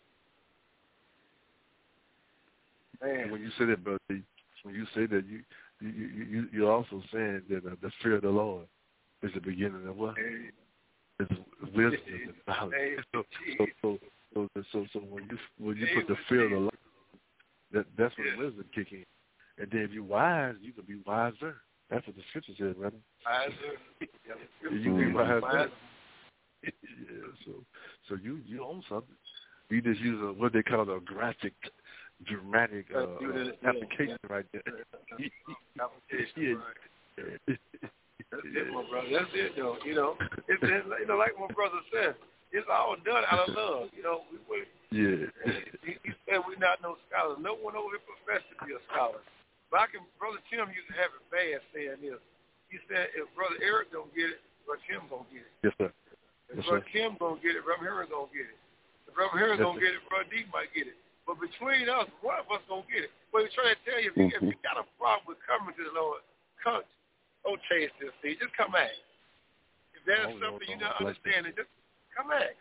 man. When you say that, brother, when you say that, you're also saying that the fear of the Lord is the beginning of what? It's wisdom and knowledge. So when you put the fear of the Lord, that's when wisdom kick in. And then if you're wise, you can be wiser. That's what the scripture says, brother. Wiser. You can be wiser. Yeah, so you own something. You just use what they call a graphic, dramatic application right there. Application, right. That's it, my brother. That's it, though. It's like my brother said, it's all done out of love. He said we're not no scholars. No one over here professed to be a scholar. But Brother Tim used to have it bad saying this. He said if Brother Eric don't get it, Brother Tim gonna get it. Yes, sir. If Brother Kim gonna get it, Brother Henry gonna get it. If Brother Henry gonna get it, Brother D might get it. But between us, one of us gonna get it. But we're trying to tell you, if you got a problem with coming to the Lord, come. Don't chase this thing. Just come back. If there's something you're not understanding, just come back.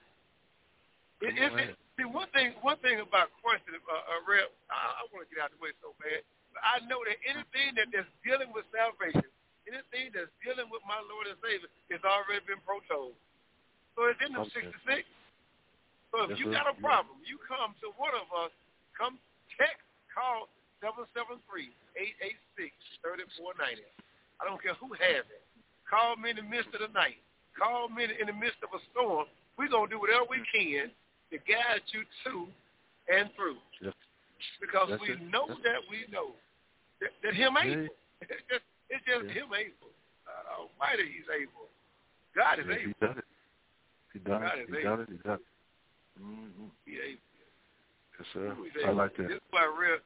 See, one thing about question, Rep, I want to get out of the way so bad. But I know that anything that's dealing with salvation, anything that's dealing with my Lord and Savior, has already been protold. So it's in the 66. So if you got a problem, you come to one of us, come text, call 773-886-3490. I don't care who has it. Call me in the midst of the night. Call me in the midst of a storm. We're going to do whatever we can to guide you to and through. Yes. Because we know that Him able. It's just Him able. Almighty, He's able. God is able. He done it. He done it. Mm-hmm. He able. Yes, sir. I like that. This is why Reverend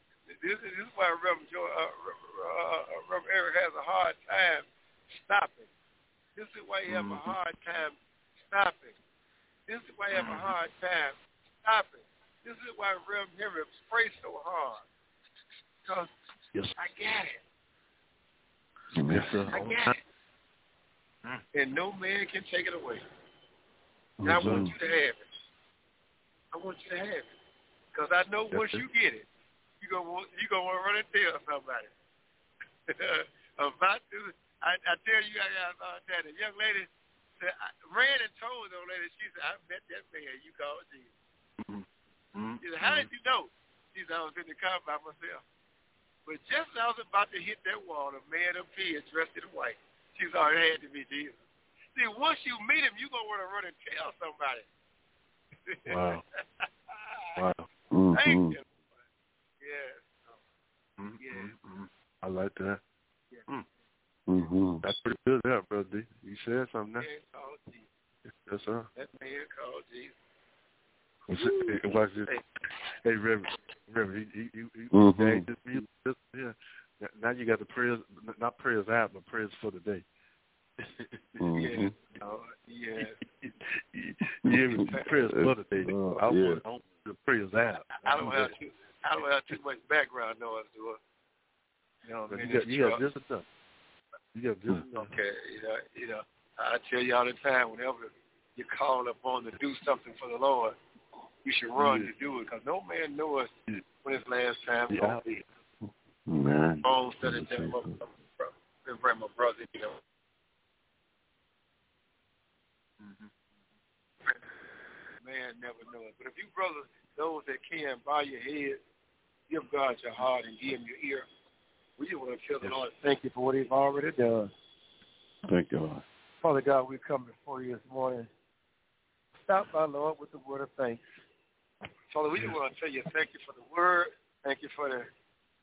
Eric has a hard time stopping. This is why he has a hard time stopping. This is why he has a hard time stopping. This is why Reverend Henry prays so hard. Because I got it. Yes, sir. I got it. And no man can take it away. And I want you to have it. I want you to have it. Because I know once you get it, you're gonna want to run and tell somebody. About to, I tell you, I got that. A young lady said, ran and told the old lady, she said, I met that man you called Jesus. She said, how did you know? She said, I was in the car by myself. But just as I was about to hit that wall, a man appeared dressed in white. She said, it had to be Jesus. See, once you meet him, you're going to want to run and tell somebody. Wow. Thank you. Yeah. I like that. Yeah. That's pretty good there, Brother D. You said something there. Yes, sir. That man called Jesus. Watch this. Hey, Reverend, now you got the prayers, not prayers out, but prayers for the day. Yeah. Prayers for the day. I want the prayers out. I don't have too much background noise to it. You got just enough. You got this. Okay, I tell you all the time, whenever you're called upon to do something for the Lord, you should run to do it, because no man knows when his last time is going to be. Man. Oh, instead of bring my brother, Man never knows. But if you brothers, those that can, bow your head, give God your heart and give him your ear, we just want to tell the Lord thank you for what he's already done. Thank God. Father God, we come before you this morning. Stop by, Lord, with the word of thanks. Father, we just want to tell you thank you for the word. Thank you for the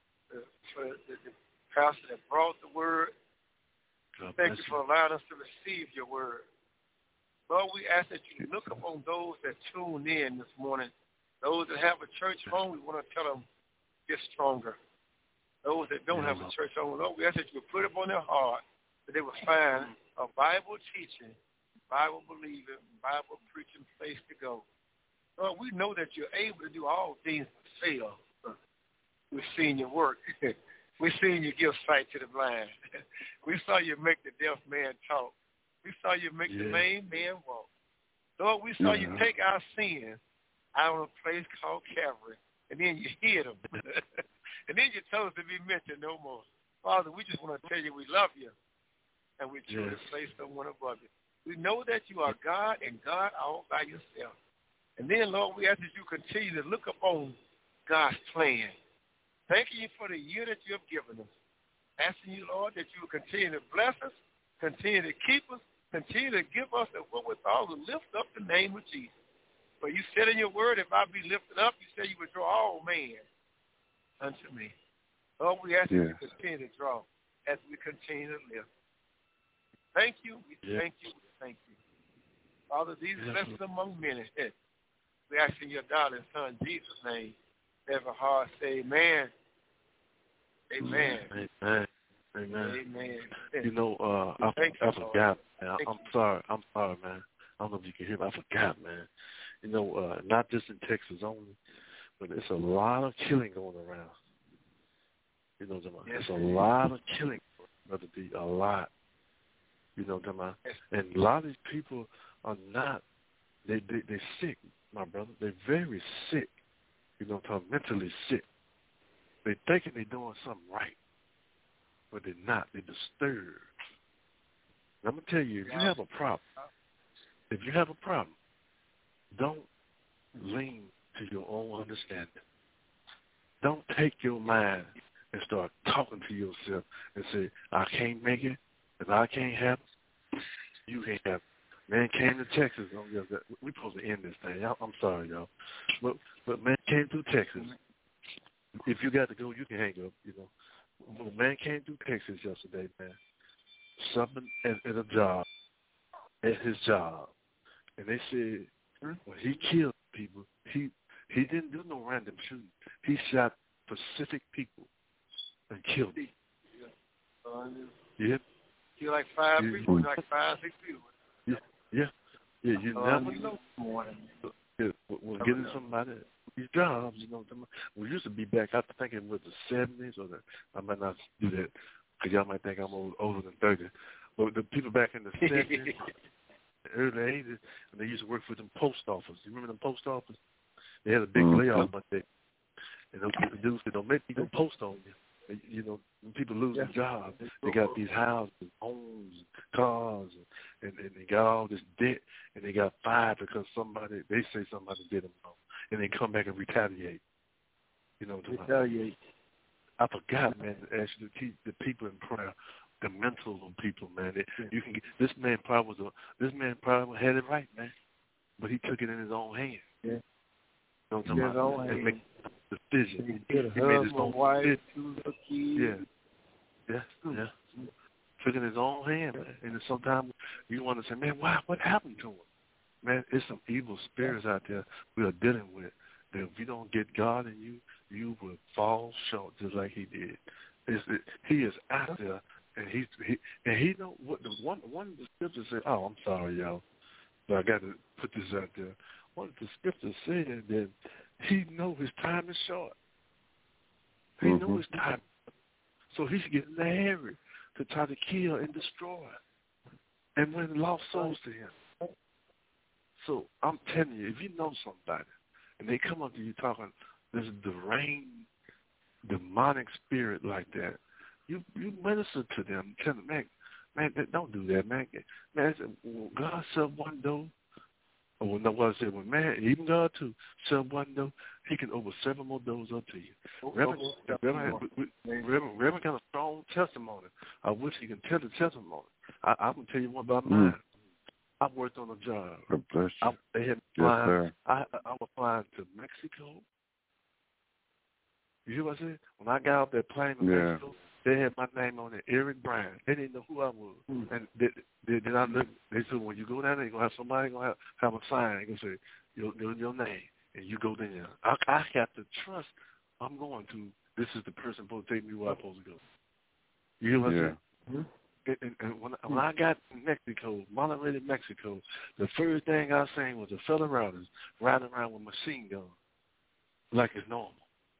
pastor that brought the word. Thank you for allowing us to receive your word. Lord, we ask that you look upon those that tune in this morning. Those that have a church home, we want to tell them, get stronger. Those that don't have a church home, Lord, we ask that you put it on their heart, that they will find a Bible teaching, Bible believing, Bible preaching place to go. Lord, we know that you're able to do all things but fail. We've seen your work. We've seen you give sight to the blind. We saw you make the deaf man talk. We saw you make the lame man walk. Lord, we saw you take our sins out of a place called Calvary, and then you hid them. And then you told us to be mentioned no more. Father, we just want to tell you we love you, and we truly place someone above you. We know that you are God and God all by yourself. And then, Lord, we ask that you continue to look upon God's plan. Thank you for the year that you have given us. Asking you, Lord, that you will continue to bless us, continue to keep us, continue to give us the wherewithal to lift up the name of Jesus. For you said in your word, if I be lifted up, you said you would draw all men unto me. Lord, we ask you to continue to draw as we continue to live. Thank you, we thank you, we thank you. Father, these blessings among many. We ask in your darling son, Jesus' name. Every heart say amen. Amen. Amen. Amen. Amen. You know, I forgot, man. I'm sorry, man. I don't know if you can hear me. I forgot, man. You know, not just in Texas only, but it's a lot of killing going around. You know, it's a lot of killing, Brother D, a lot. You know, and a lot of these people are not, they're sick, my brother. They're very sick. You know, mentally sick. They're thinking they're doing something right, but they're not. They're disturbed. And I'm going to tell you, if you have a problem, don't lean to your own understanding. Don't take your mind and start talking to yourself and say, I can't make it, and I can't have it. You can't have it. Man came to Texas. We're supposed to end this thing. I'm sorry, y'all. But man came through Texas. If you got to go, you can hang up, you know. But man came through Texas yesterday, man. Something at a job, at his job. And they said when he killed people, he didn't do no random shooting. He shot specific people and killed them. Yeah. Killed like 5 people, like 5, 6 people. Yeah, you never know. When getting somebody these jobs, you know, we used to be back. I think it was the 70s, I might not do that because y'all might think I'm older than 30. But the people back in the 70s, early 80s, and they used to work for them post office. You remember them post office? They had a big layoff one day, and those dudes said, "Don't make me go post on you." You know, when people lose their jobs, they got these houses, homes, cars, and they got all this debt, and they got fired because they say somebody did them wrong, and they come back and retaliate. You know, retaliate. I forgot, man, to ask you to keep the people in prayer, the mental people, man. You can get, this man probably had it right, man, but he took it in his own hands. Yeah. You know, and make a decision. He made his own decision. Yeah. Took it in his own hand, man. And sometimes you want to say, man, why? What happened to him? Man, it's some evil spirits out there we are dealing with. That if you don't get God in you, you will fall short just like he did. He is out there, and he know what one of the scriptures said. Oh, I'm sorry, y'all, but I got to put this out there. One of the scriptures said that he know his time is short. He know his time, so he's getting the hurry to try to kill and destroy and win lost souls to him. So I'm telling you, if you know somebody and they come up to you talking this deranged, demonic spirit like that, you minister to them, tell them, man, don't do that, man. Man, when God shut one door, or when what I said, when man, even God too, shut one door, He can open 7 more doors up to you. Reverend got a strong testimony. I wish he can tell the testimony. I can tell you one about mine. I worked on a job. They had me flying. I was flying to Mexico. You hear what I said? When I got off that plane in Mexico, they had my name on it, Eric Bryan. They didn't know who I was. And then I looked. They said, when you go down there, you're going to have somebody going to have a sign. They're going to say your name, and you go there. I have to trust I'm going to, this is the person supposed to take me where I'm supposed to go. You hear what I said? And when I got to Mexico, Monterrey, Mexico, the first thing I seen was the fellow riders riding around with machine guns like it's normal.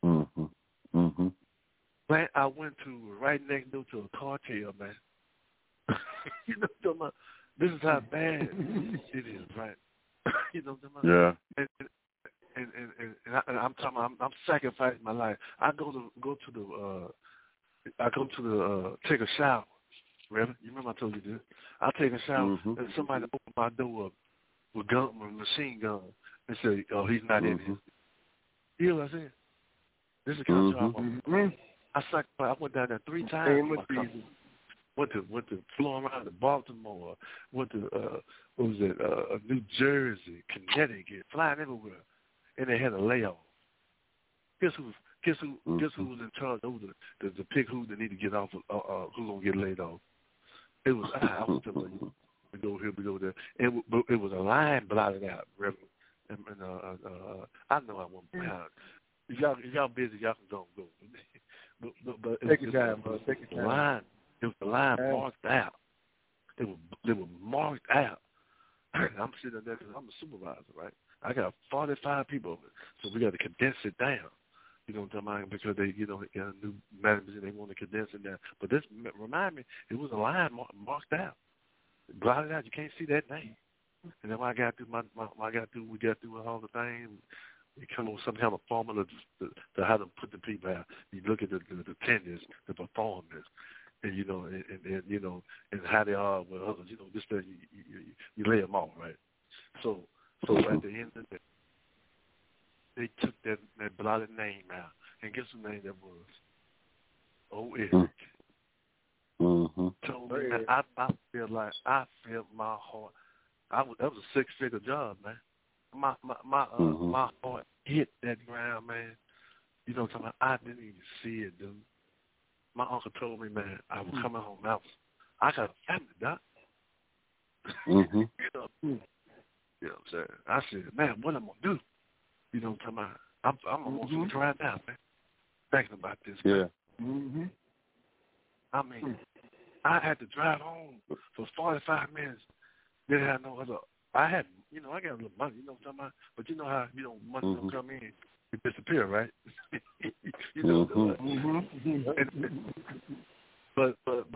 Man, I went to right next door to a cartel, man. You know what I'm talking about? This is how bad it is, right? You know what I'm talking about? Yeah. And I'm talking about, I'm sacrificing my life. I go to take a shower. Reverend, you remember I told you this? I take a shower and somebody open my door up with machine gun and say, "Oh, he's not in here." You know what I said? This is the kind of job I went down there 3 times. Went to Florida, Baltimore, went to New Jersey, Connecticut, flying everywhere, and they had a layoff. Guess who was in charge over the pick who they need to get off? Who's gonna get laid off? It was I was telling you, we go here, we go there. It was a line blotted out, Reverend. And I know I won't. If y'all busy, y'all can go. But take your time, bro. Take your time. It was the line marked out. They were marked out. I'm sitting there because I'm a supervisor, right? I got 45 people, so we got to condense it down. You know what I'm talking about? Because they, new managers, they want to condense it down. But this remind me, it was a line marked out, blotted out. You can't see that name. And then when I got through we got through all the things. We come up with some kind of formula to how to put the people out. You look at the attendance, the performance, and and how they are with others. This thing you lay them off, right? So at the end of the day, they took that blotted name out, and guess whose name that was? Oh, Eric. Told me, man, I felt my heart. That was a 6-figure job, man. My heart hit that ground, man. You know what I'm talking about? I didn't even see it, dude. My uncle told me, man, I was coming home. I got a family, doc. You know what I'm saying? I said, man, what am I gonna do? You know what I'm talking about? I'm almost right now, man. Thinking about this. Yeah. I mean, I had to drive home for 45 minutes. Didn't have no other. I got a little money, you know what I'm talking about? But you know how, money don't come in, it disappear, right? But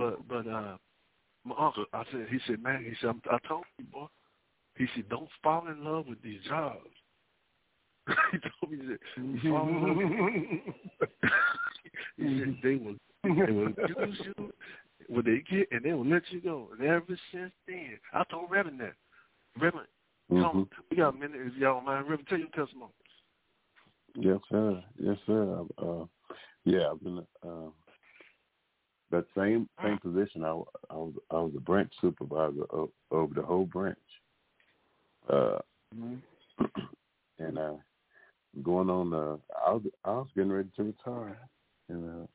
my uncle, he said, I told you, boy. He said, don't fall in love with these jobs. He told me that. Fall in love. He said they will use you when they get, and they will let you go. And ever since then, I told Reverend that. Reverend, come, we got a minute if y'all don't mind. Reverend, tell your testimony. Yes, sir. I've been that same position. I was a branch supervisor over the whole branch. And going on. I was getting ready to retire, and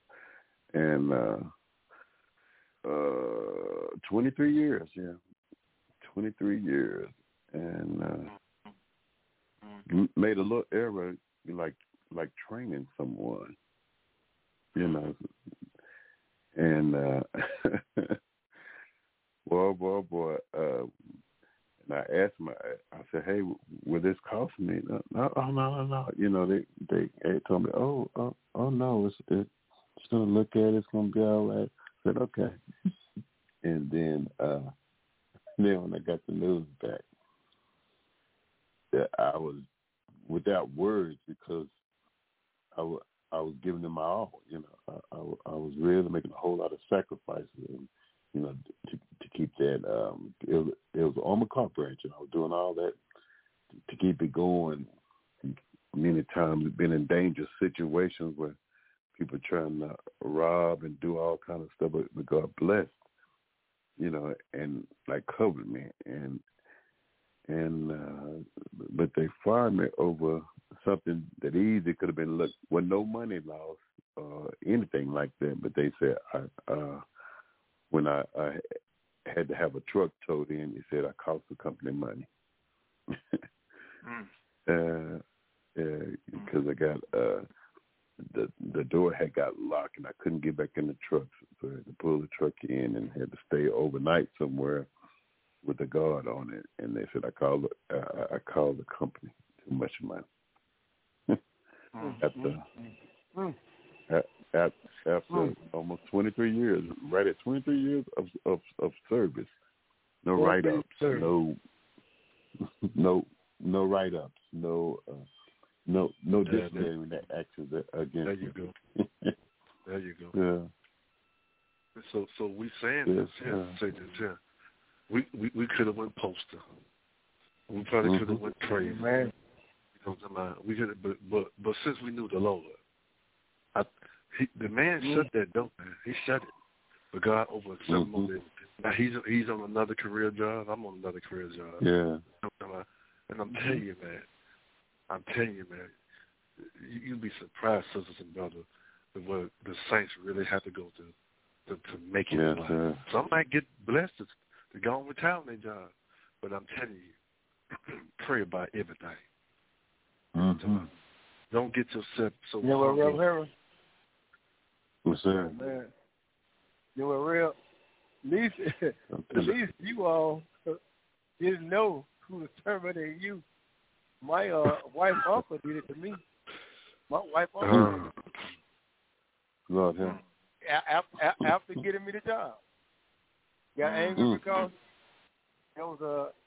23 years, 23 years, and made a little error, like training someone, and boy. And I asked him, I said, hey, will this cost me? No. They told me, oh no, it's going to look at it, it's going to be all right. I said, okay. And then when I got the news back, that I was without words because I was giving them my all. I was really making a whole lot of sacrifices, and to keep that. It was an armored car branch, and I was doing all that to keep it going. Many times we've been in dangerous situations where people trying to rob and do all kind of stuff, but God blessed, and like covered me, and but they fired me over something that easy could have been with no money lost or anything like that. But they said when I had to have a truck towed in, they said I cost the company money. Because I got the door had got locked and I couldn't get back in the truck, so I had to pull the truck in and had to stay overnight somewhere with a guard on it. And they said I called the company, too much money. After almost 23 years, right at 23 years of service, no write-ups, no write-ups, no disciplinary actions against. There you go. There you go. Yeah. So we saying this here. We could have went postal. We probably could have went crazy. Man. We could have, but since we knew the Lord, the man shut that door. Man. He shut it. But God opened something on it. Now he's on another career job. I'm on another career job. Yeah. And I'm telling you, man. You'd be surprised, sisters and brothers, at what the saints really have to go through to make it in life. Some might get blessed to go on retire on their job, but I'm telling you, pray about everything. Don't get yourself so. You know what, Reverend Harris? Yes, sir. Man, you know what, at least you all didn't know who was terminating you. My wife's uncle did it to me. My wife's uncle. Lord, yeah. After getting me the job, got angry because there was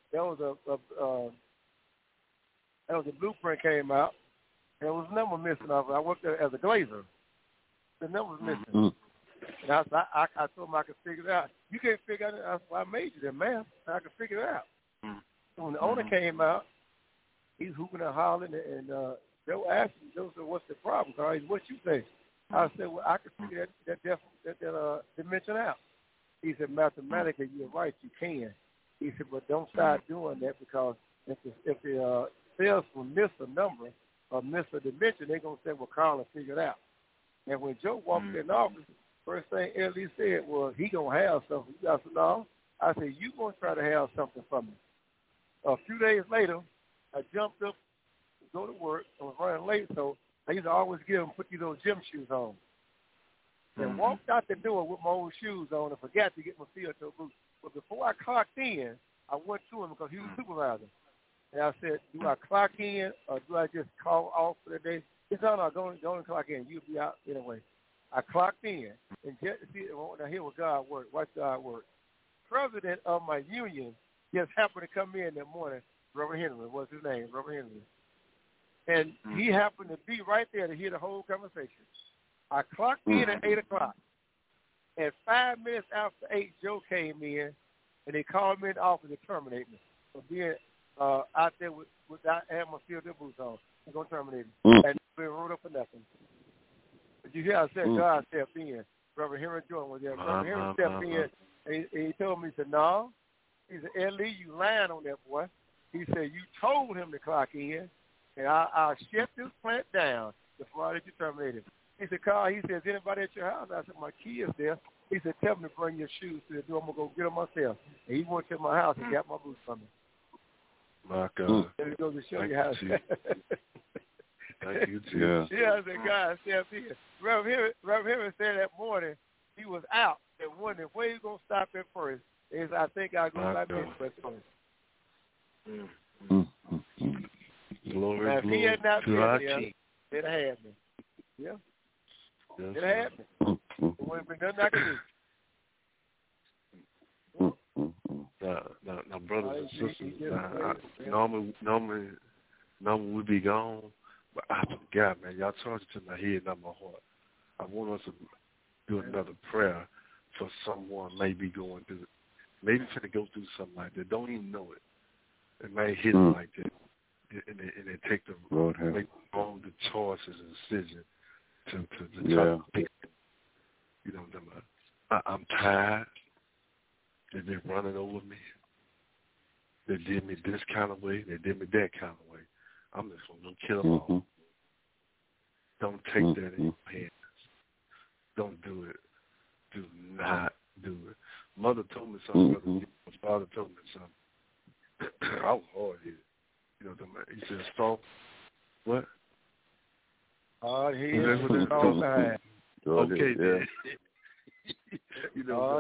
a blueprint came out. And there was a number missing off it. I worked there as a glazer. The number was missing. And I told him I could figure it out. You can't figure it out. I made you that, man. I could figure it out. So when the owner came out, he's hooping and hollering, and they were asking, they said, "What's the problem, Carl?" He said, "What you say?" I said, "Well, I can figure that dimension out." He said, "Mathematically, you're right, you can." He said, "But don't start doing that because if the salesman miss a number or miss a dimension, they're gonna say, 'Well, Carl will figure it out.'" And when Joe walked in the office, first thing Ellie said was, "He gonna have something." I said, "No." I said, "You gonna try to have something from me." A few days later, I jumped up to go to work. I was running late, so I used to always put these old gym shoes on. And walked out the door with my old shoes on and forgot to get my steel-toe boots. But before I clocked in, I went to him because he was a supervisor. And I said, "Do I clock in or do I just call off for the day?" He said, "No, go and clock in. You'll be out anyway." I clocked in, and now here was God work. Watch God work. President of my union just happened to come in that morning. Reverend Henry, what's his name? Reverend Henry. And he happened to be right there to hear the whole conversation. I clocked in at 8 o'clock. And 5 minutes after 8, Joe came in, and they called me in the office to terminate me for being out there without having my steel-toe boots on. They're going to terminate me. And been wrote up for nothing. But you hear I said God stepped in. Reverend Henry Jordan was there. Reverend Henry stepped in, and he told me, he said, "No." He said, "Ellie, you lying on that boy." He said, "You told him to clock in, and I'll shut this plant down before I let you terminate him." He said, "Carl," he said, "Is anybody at your house?" I said, "My key is there." He said, "Tell me to bring your shoes to the door. I'm going to go get them myself." And he went to my house and got my boots from me. My God. There it goes to show you how. Thank you, too. Yeah, I said, God stepped in. Reverend Henry said that morning he was out and wondering where he's going to stop at first. He said, "I think I'll go to my bench press first." Glory, now, if he had not been our there, King. it had me. Yeah. Yes, it had me. It wouldn't have been nothing I could do. Now, brothers and sisters, normally we be gone, but I forgot, man. Y'all charged it to my head, not my heart. I want us to do another prayer for someone maybe going through, maybe finna go through something like that. Don't even know it. It may hit them like that, and they take the make all the choices and decisions to try to pick. You know, I'm tired. They've been running over me. They did me this kind of way. They did me that kind of way. I'm just going to kill them all. Don't take that in your hands. Don't do it. Do not do it. Mother told me something. My father told me something. I was hard-headed. You know what I'm saying? He said, soft. What? Hard-headed. Okay, then. You know,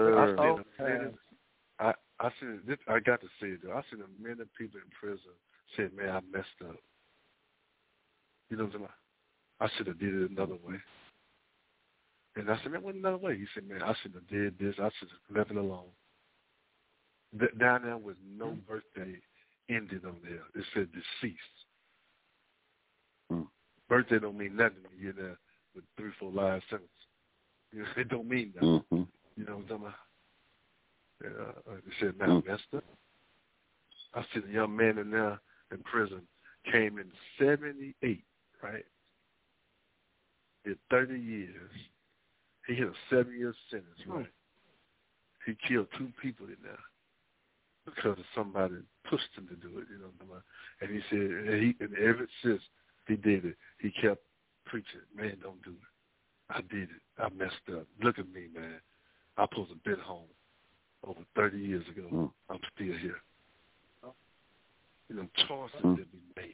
I said, I got to say it though. I seen many people in prison said, "Man, I messed up." You know what I'm saying? I should have did it another way. And I said, "Man, what another way?" He said, "Man, I should have did this. I should have left it alone." Down there was no birthday ended on there. It said deceased. Birthday don't mean nothing to me. You're there with 3-4 live sentences. You know, it don't mean nothing. You know what I'm talking about? They said, "Man, I messed up." I see a young man in there in prison came in 78, right? Did 30 years. He hit a 7-year sentence, right? He killed 2 people in there because of somebody pushed him to do it, you know what I'm talking about? And he said, and ever since he did it, he kept preaching, "Man, don't do it. I did it. I messed up. Look at me, man. I supposed to have been home over 30 years ago. I'm still here." You know, choices that we make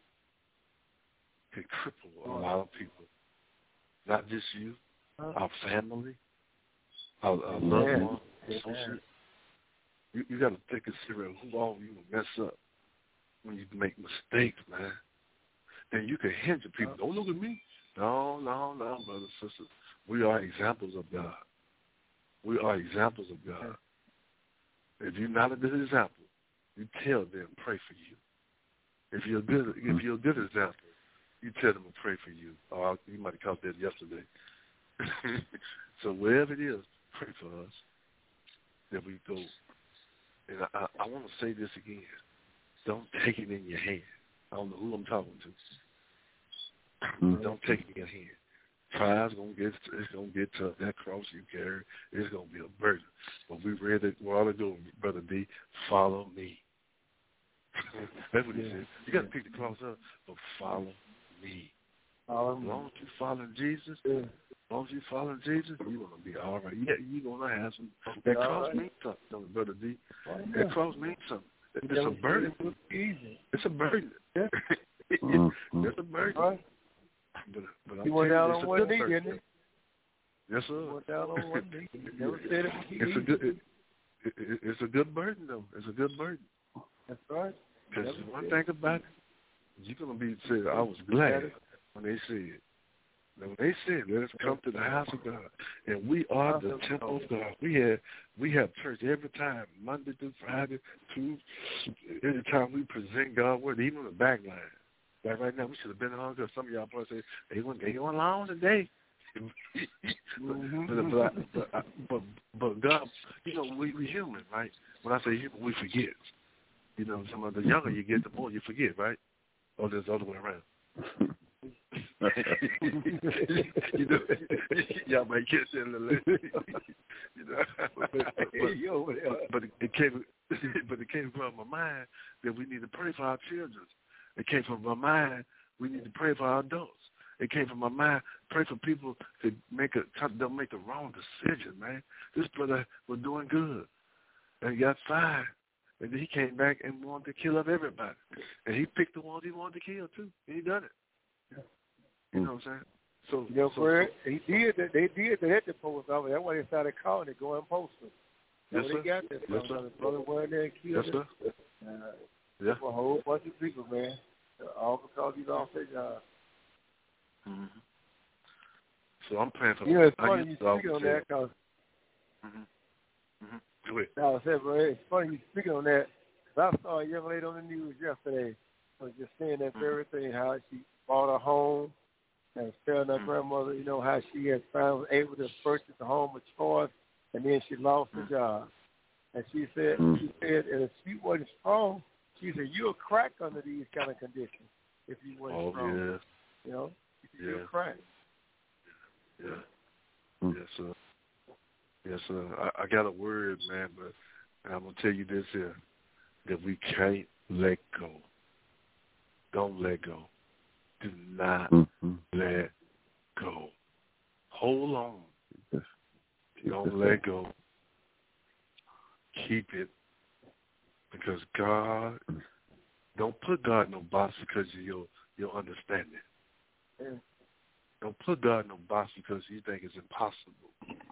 can cripple a lot of people. Not just you, our family, our loved ones, associates. You got to think and serious who all you will mess up when you make mistakes, man. Then you can hinder people. Don't look at me. No, brothers and sisters. We are examples of God. We are examples of God. If you're not a good example, you tell them, pray for you. If you're a good example, you tell them to pray for you. Or you might have caught that yesterday. So wherever it is, pray for us that we go. And I want to say this again. Don't take it in your hand. I don't know who I'm talking to. Don't take it in your hand. Trials it's gonna get tough. That cross you carry is gonna be a burden. But we read it. We're all doing, Brother D. Follow me. That's what he said. You got to pick the cross up, but follow me. As long as you follow Jesus, you're gonna be all right. Yeah, you're gonna have some. That cross means something, Brother D. That cross means something. It's a burden. It's a burden. It's a burden. But you went down on one knee, didn't you? Yes, sir. You went down on one knee. You never said it. It's a good burden, though. It's a good burden. That's right. Because one thing about it, you're going to be said, I was glad when they said, when they said, let us come to the house of God. And we are the temple of God. We have church every time, Monday through Friday, every time we present God's word, even on the back line. Like right now, we should have been on because some of y'all probably say, they going long today. but God, you know, we human, right? When I say human, we forget. You know, some of the younger you get, the more you forget, right? Or there's the other way around. You know, y'all might catch that a little later. You know, but it came from my mind that we need to pray for our children. It came from my mind we need to pray for our adults. It came from my mind pray for people to don't make the wrong decision, man. This brother was doing good, and he got fired. And then he came back and wanted to kill up everybody. And he picked the ones he wanted to kill, too. And he done it. You know what I'm saying? So, he did that. They did that at the post office. That's why they started calling it going postal. Yes, sir. They got that. Yes, sir. Brother went there and killed him. Yeah. For a whole bunch of people, man. All because he lost their job. Mm-hmm. So I'm praying for it's funny you speak on that because Go ahead. I said, but it's funny you speaking on that. 'Cause I saw a young lady on the news yesterday. I was just saying that very thing, how she bought a home and was telling her grandmother, you know, how she had was able to purchase a home of choice, and then she lost her job. And she said, and if she wasn't strong, she said, you'll crack under these kind of conditions if you weren't strong. Yeah. You know, you'll crack. Yeah. Yes, sir. Yes, sir. I got a word, man, but I'm going to tell you this here, that we can't let go. Don't let go. Do not let go. Hold on. Don't let go. Keep it. Because God, don't put God in no box because of your understanding. Yeah. Don't put God in no box because you think it's impossible.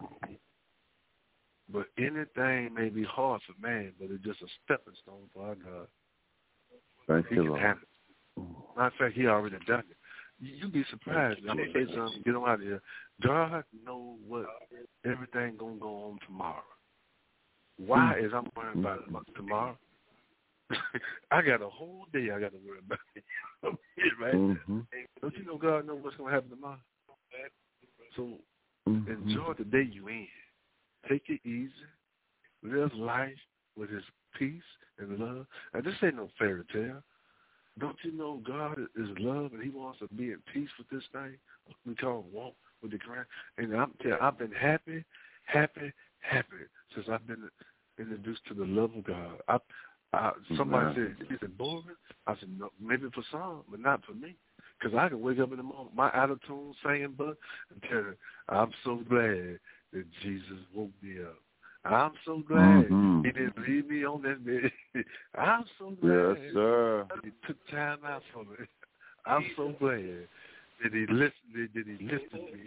But anything may be hard for man, but it's just a stepping stone for our God. Thank He you, can Lord. handle it. Matter of fact, he already done it. You'd be surprised. I'm going to say something, get on out of here. God knows what everything going to go on tomorrow. Why is I'm worrying about tomorrow? I got a whole day I got to worry about it. Right? Don't you know God knows what's going to happen tomorrow? So enjoy the day you in. Take it easy. Live life with his peace and love. And this ain't no fairy tale. Don't you know God is love and he wants to be in peace with this thing? We call walk with the ground. And I've been happy since I've been introduced to the love of God. Somebody said, is it boring? I said, no, maybe for some, but not for me. Because I can wake up in the morning, my attitude singing, but and tell you, I'm so glad that Jesus woke me up. I'm so glad he didn't leave me on that bed. I'm so glad he took time out for me. I'm so glad that he listened to me.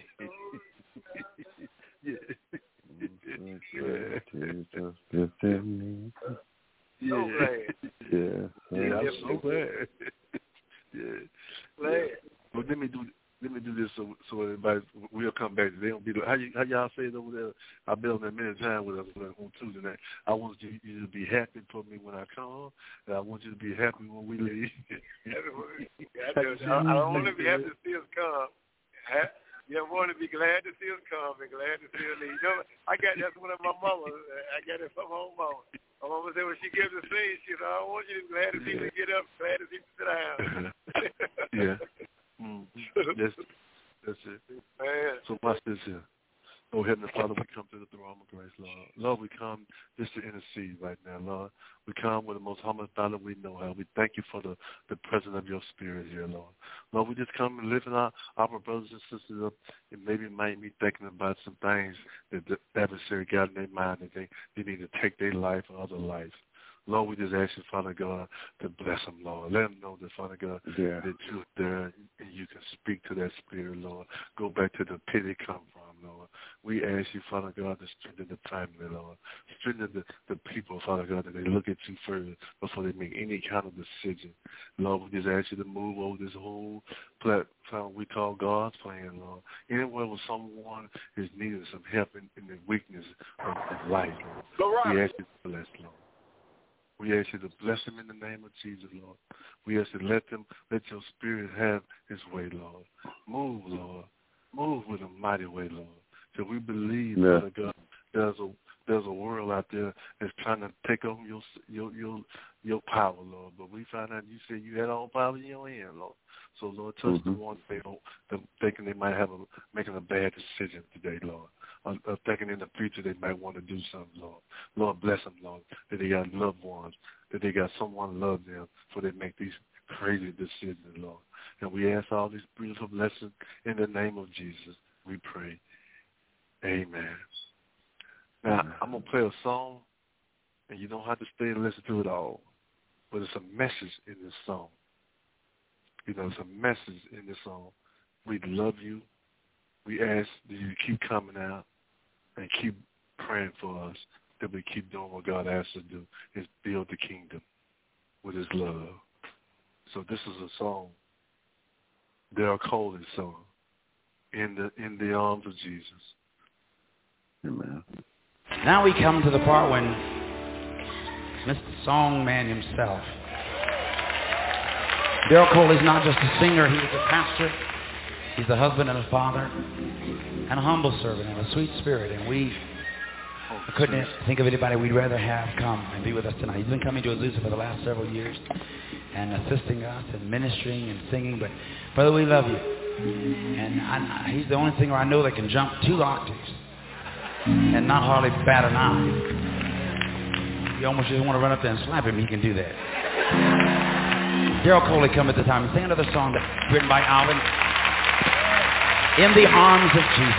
I'm so glad. Glad. Well, let me do this so everybody will come back. They don't be like, how y'all say it over there? I've been on there many times with us on Tuesday night. I want you to be happy for me when I come, and I want you to be happy when we leave. I don't want to be happy to see us come. You want to be glad to see us come and glad to see us leave. You know, that's one of my mamas. I got it from home mama. My mama said when she gives a scene, she said, I don't want you to be glad to see me get up, glad to see me sit down. Yeah. That's it. Man. So watch this here. Oh, Heavenly Father, we come to the throne of grace, Lord. Lord, we come just to intercede right now, Lord. We come with the most humble dollar we know how. We thank you for the presence of your spirit here, Lord. Lord, we just come and lifting our brothers and sisters up and maybe might be thinking about some things that the adversary got in their mind that they need to take their life or other lives. Lord, we just ask you, Father God, to bless them, Lord. Let them know that, Father God, that you're there and you can speak to that spirit, Lord. Go back to the pit it come from, Lord. We ask you, Father God, to strengthen the family, Lord. Strengthen the people, Father God, that they look at you first before they make any kind of decision. Lord, we just ask you to move over this whole platform we call God's plan, Lord. Anywhere where someone is needing some help in the weakness of life, Lord. We ask you to bless, Lord. We ask you to bless them in the name of Jesus, Lord. We ask you to let your spirit have his way, Lord. Move, Lord. Move with a mighty way, Lord. So we believe, Father God, there's a world out there that's trying to take over your power, Lord. But we find out you said you had all power in your hand, Lord. So, Lord, touch the ones thinking they might have making a bad decision today, Lord. Or thinking in the future they might want to do something, Lord. Lord, bless them, Lord, that they got loved ones, that they got someone love them before they make these crazy decisions, Lord. And we ask all these beautiful blessings in the name of Jesus. We pray. Amen. Now, I'm going to play a song, and you don't have to stay and listen to it all, but it's a message in this song. You know, it's a message in this song. We love you. We ask that you keep coming out and keep praying for us, that we keep doing what God asks us to do, is build the kingdom with his love. So this is a song, Dale Coley song, In the Arms of Jesus. Amen. Now we come to the part when Mr. Songman himself. Daryl Coley's not just a singer, he is a pastor. He's a husband and a father and a humble servant and a sweet spirit. And I couldn't think of anybody we'd rather have come and be with us tonight. He's been coming to Azusa for the last several years and assisting us and ministering and singing. But, brother, we love you. And he's the only singer I know that can jump 2 octaves and not hardly bat an eye. You almost just want to run up there and slap him. He can do that. Daryl Coley come at the time and sing another song that's written by Alvin, In the Arms of Jesus.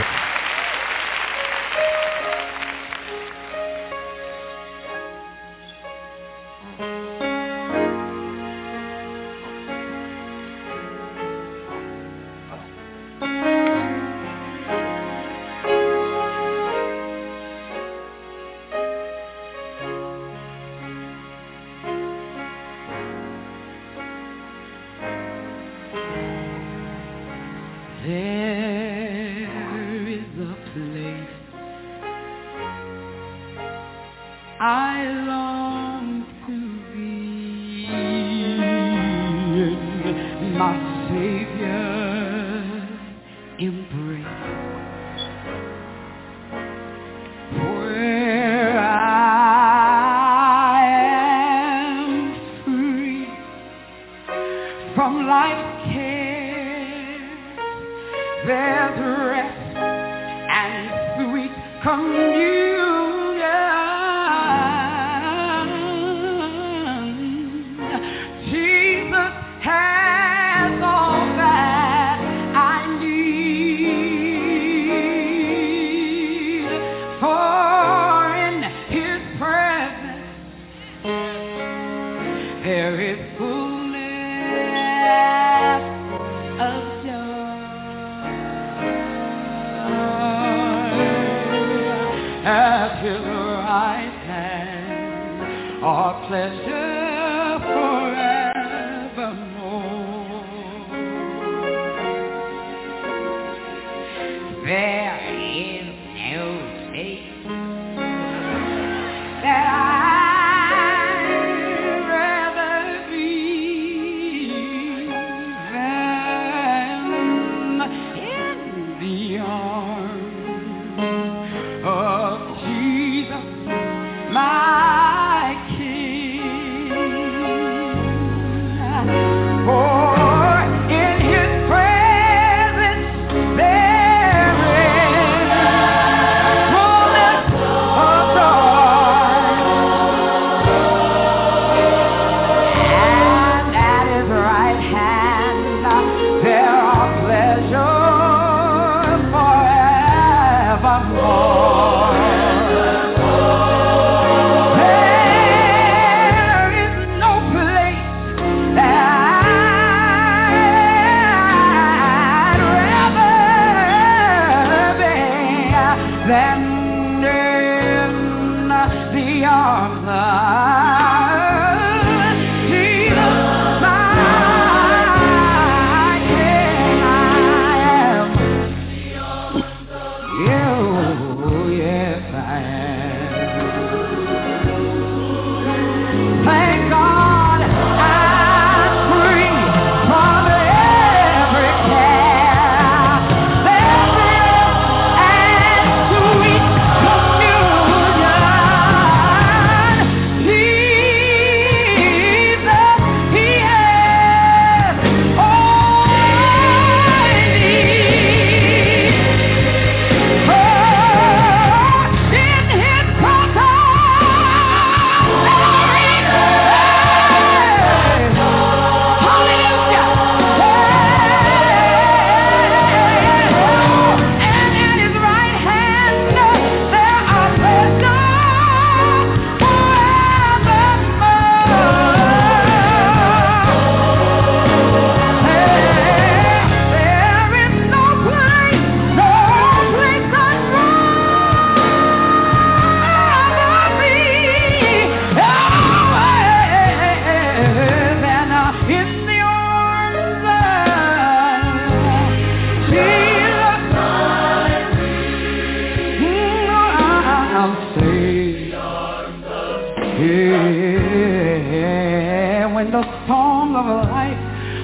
For in his presence there is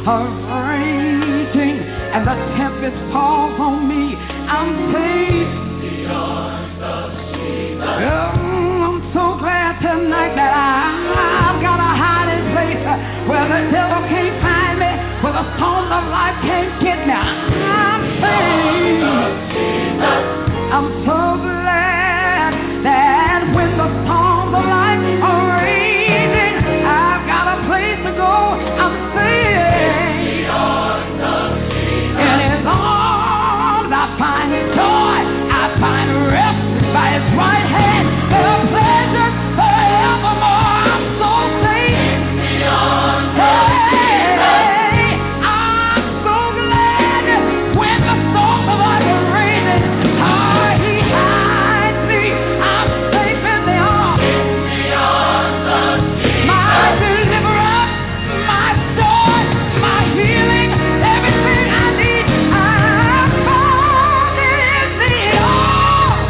are raging and the tempest falls on me, I'm safe. I'm so glad tonight that I've got a hiding place where the devil can't find me, where the storm of life can't get me. I'm safe. I'm so glad that when the storms of life are raging, I've got a place to go. I'm safe. In His arms I find joy, I find rest by His right hand. The pleasure forevermore. I'm so safe. Hey, I'm so glad when the storms of life are raging. He hides me. I'm safe in the arms. My deliverance, my joy, my healing, everything I need, I found in the arms.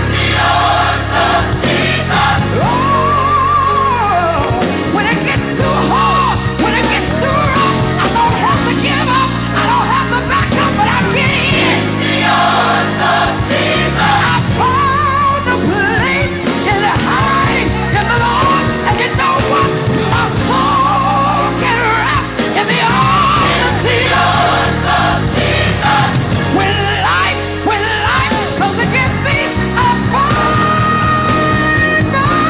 When it gets too hard, when it gets too rough, I don't have to give up, I don't have to back up, but I'm getting in. I found a place in the hiding in the Lord, and you know what? My soul can rest in the arms of Jesus. When life comes against me, I find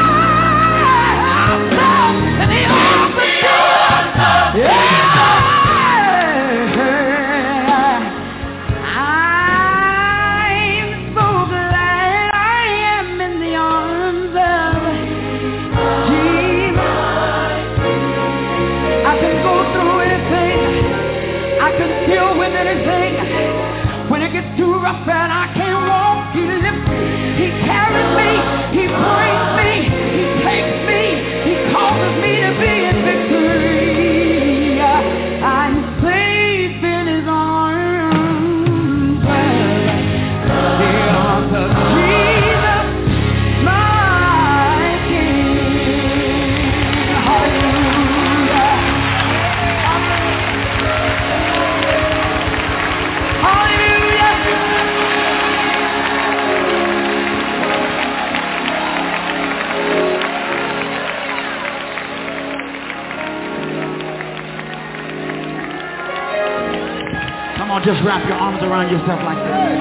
myself in the arms of Jesus. Yeah. I'm so glad I am in the arms of Jesus. I can go through anything, I can deal with anything. When it gets too rough and I can't walk, He lifts me, He carries me, He brings me, He takes me, He causes me to be in victory. I'm safe in His arms, the arms of Jesus, my King. Hallelujah. Hallelujah. Come on, just wrap your arms around yourself like this.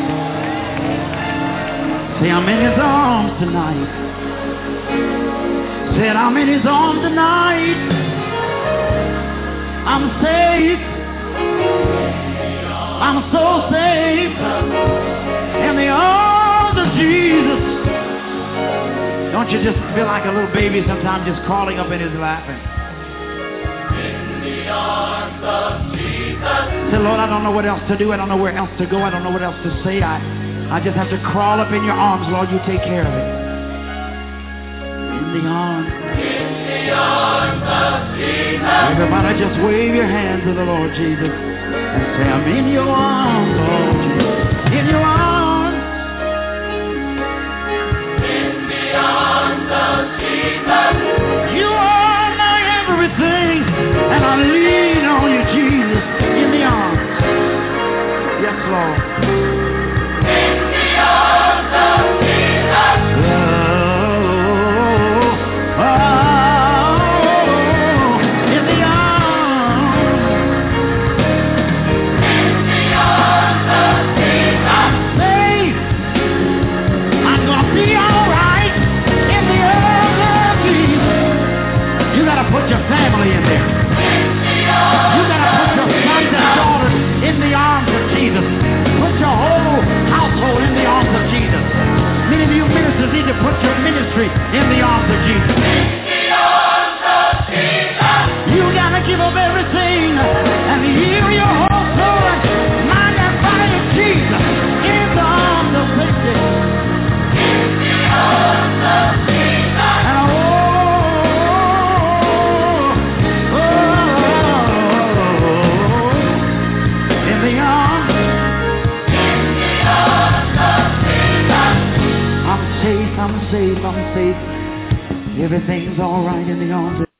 Say, I'm in His arms tonight. Say, I'm in His arms tonight. I'm safe. I'm so safe in the arms of Jesus. Don't you just feel like a little baby sometimes just crawling up in His lap? Say, Lord, I don't know what else to do. I don't know where else to go. I don't know what else to say. I just have to crawl up in your arms. Lord, you take care of it. In the arms of Jesus. Everybody just wave your hands to the Lord Jesus and say, I'm in your arms, Lord Jesus. In your arms. In the arms of Jesus. You are my everything, and I lean on you, Jesus. In the arms. Yes, Lord. In the arms of Jesus. In the arms. In the arms of Jesus. I'm safe. I'm gonna be all right. In the arms of Jesus. You gotta put your family in there. You gotta put your sons and daughters in the arms of Jesus. Put your whole household in the arms of Jesus. Many of you ministers need to put your ministry in the arms of Jesus. In the arms of Jesus. You gotta give up everything and yield your whole soul and mind and body to Jesus. In the arms of safety. In the arms of Jesus. And in the arms of Jesus. I'm safe, I'm safe, I'm safe. Everything's all right in the arms of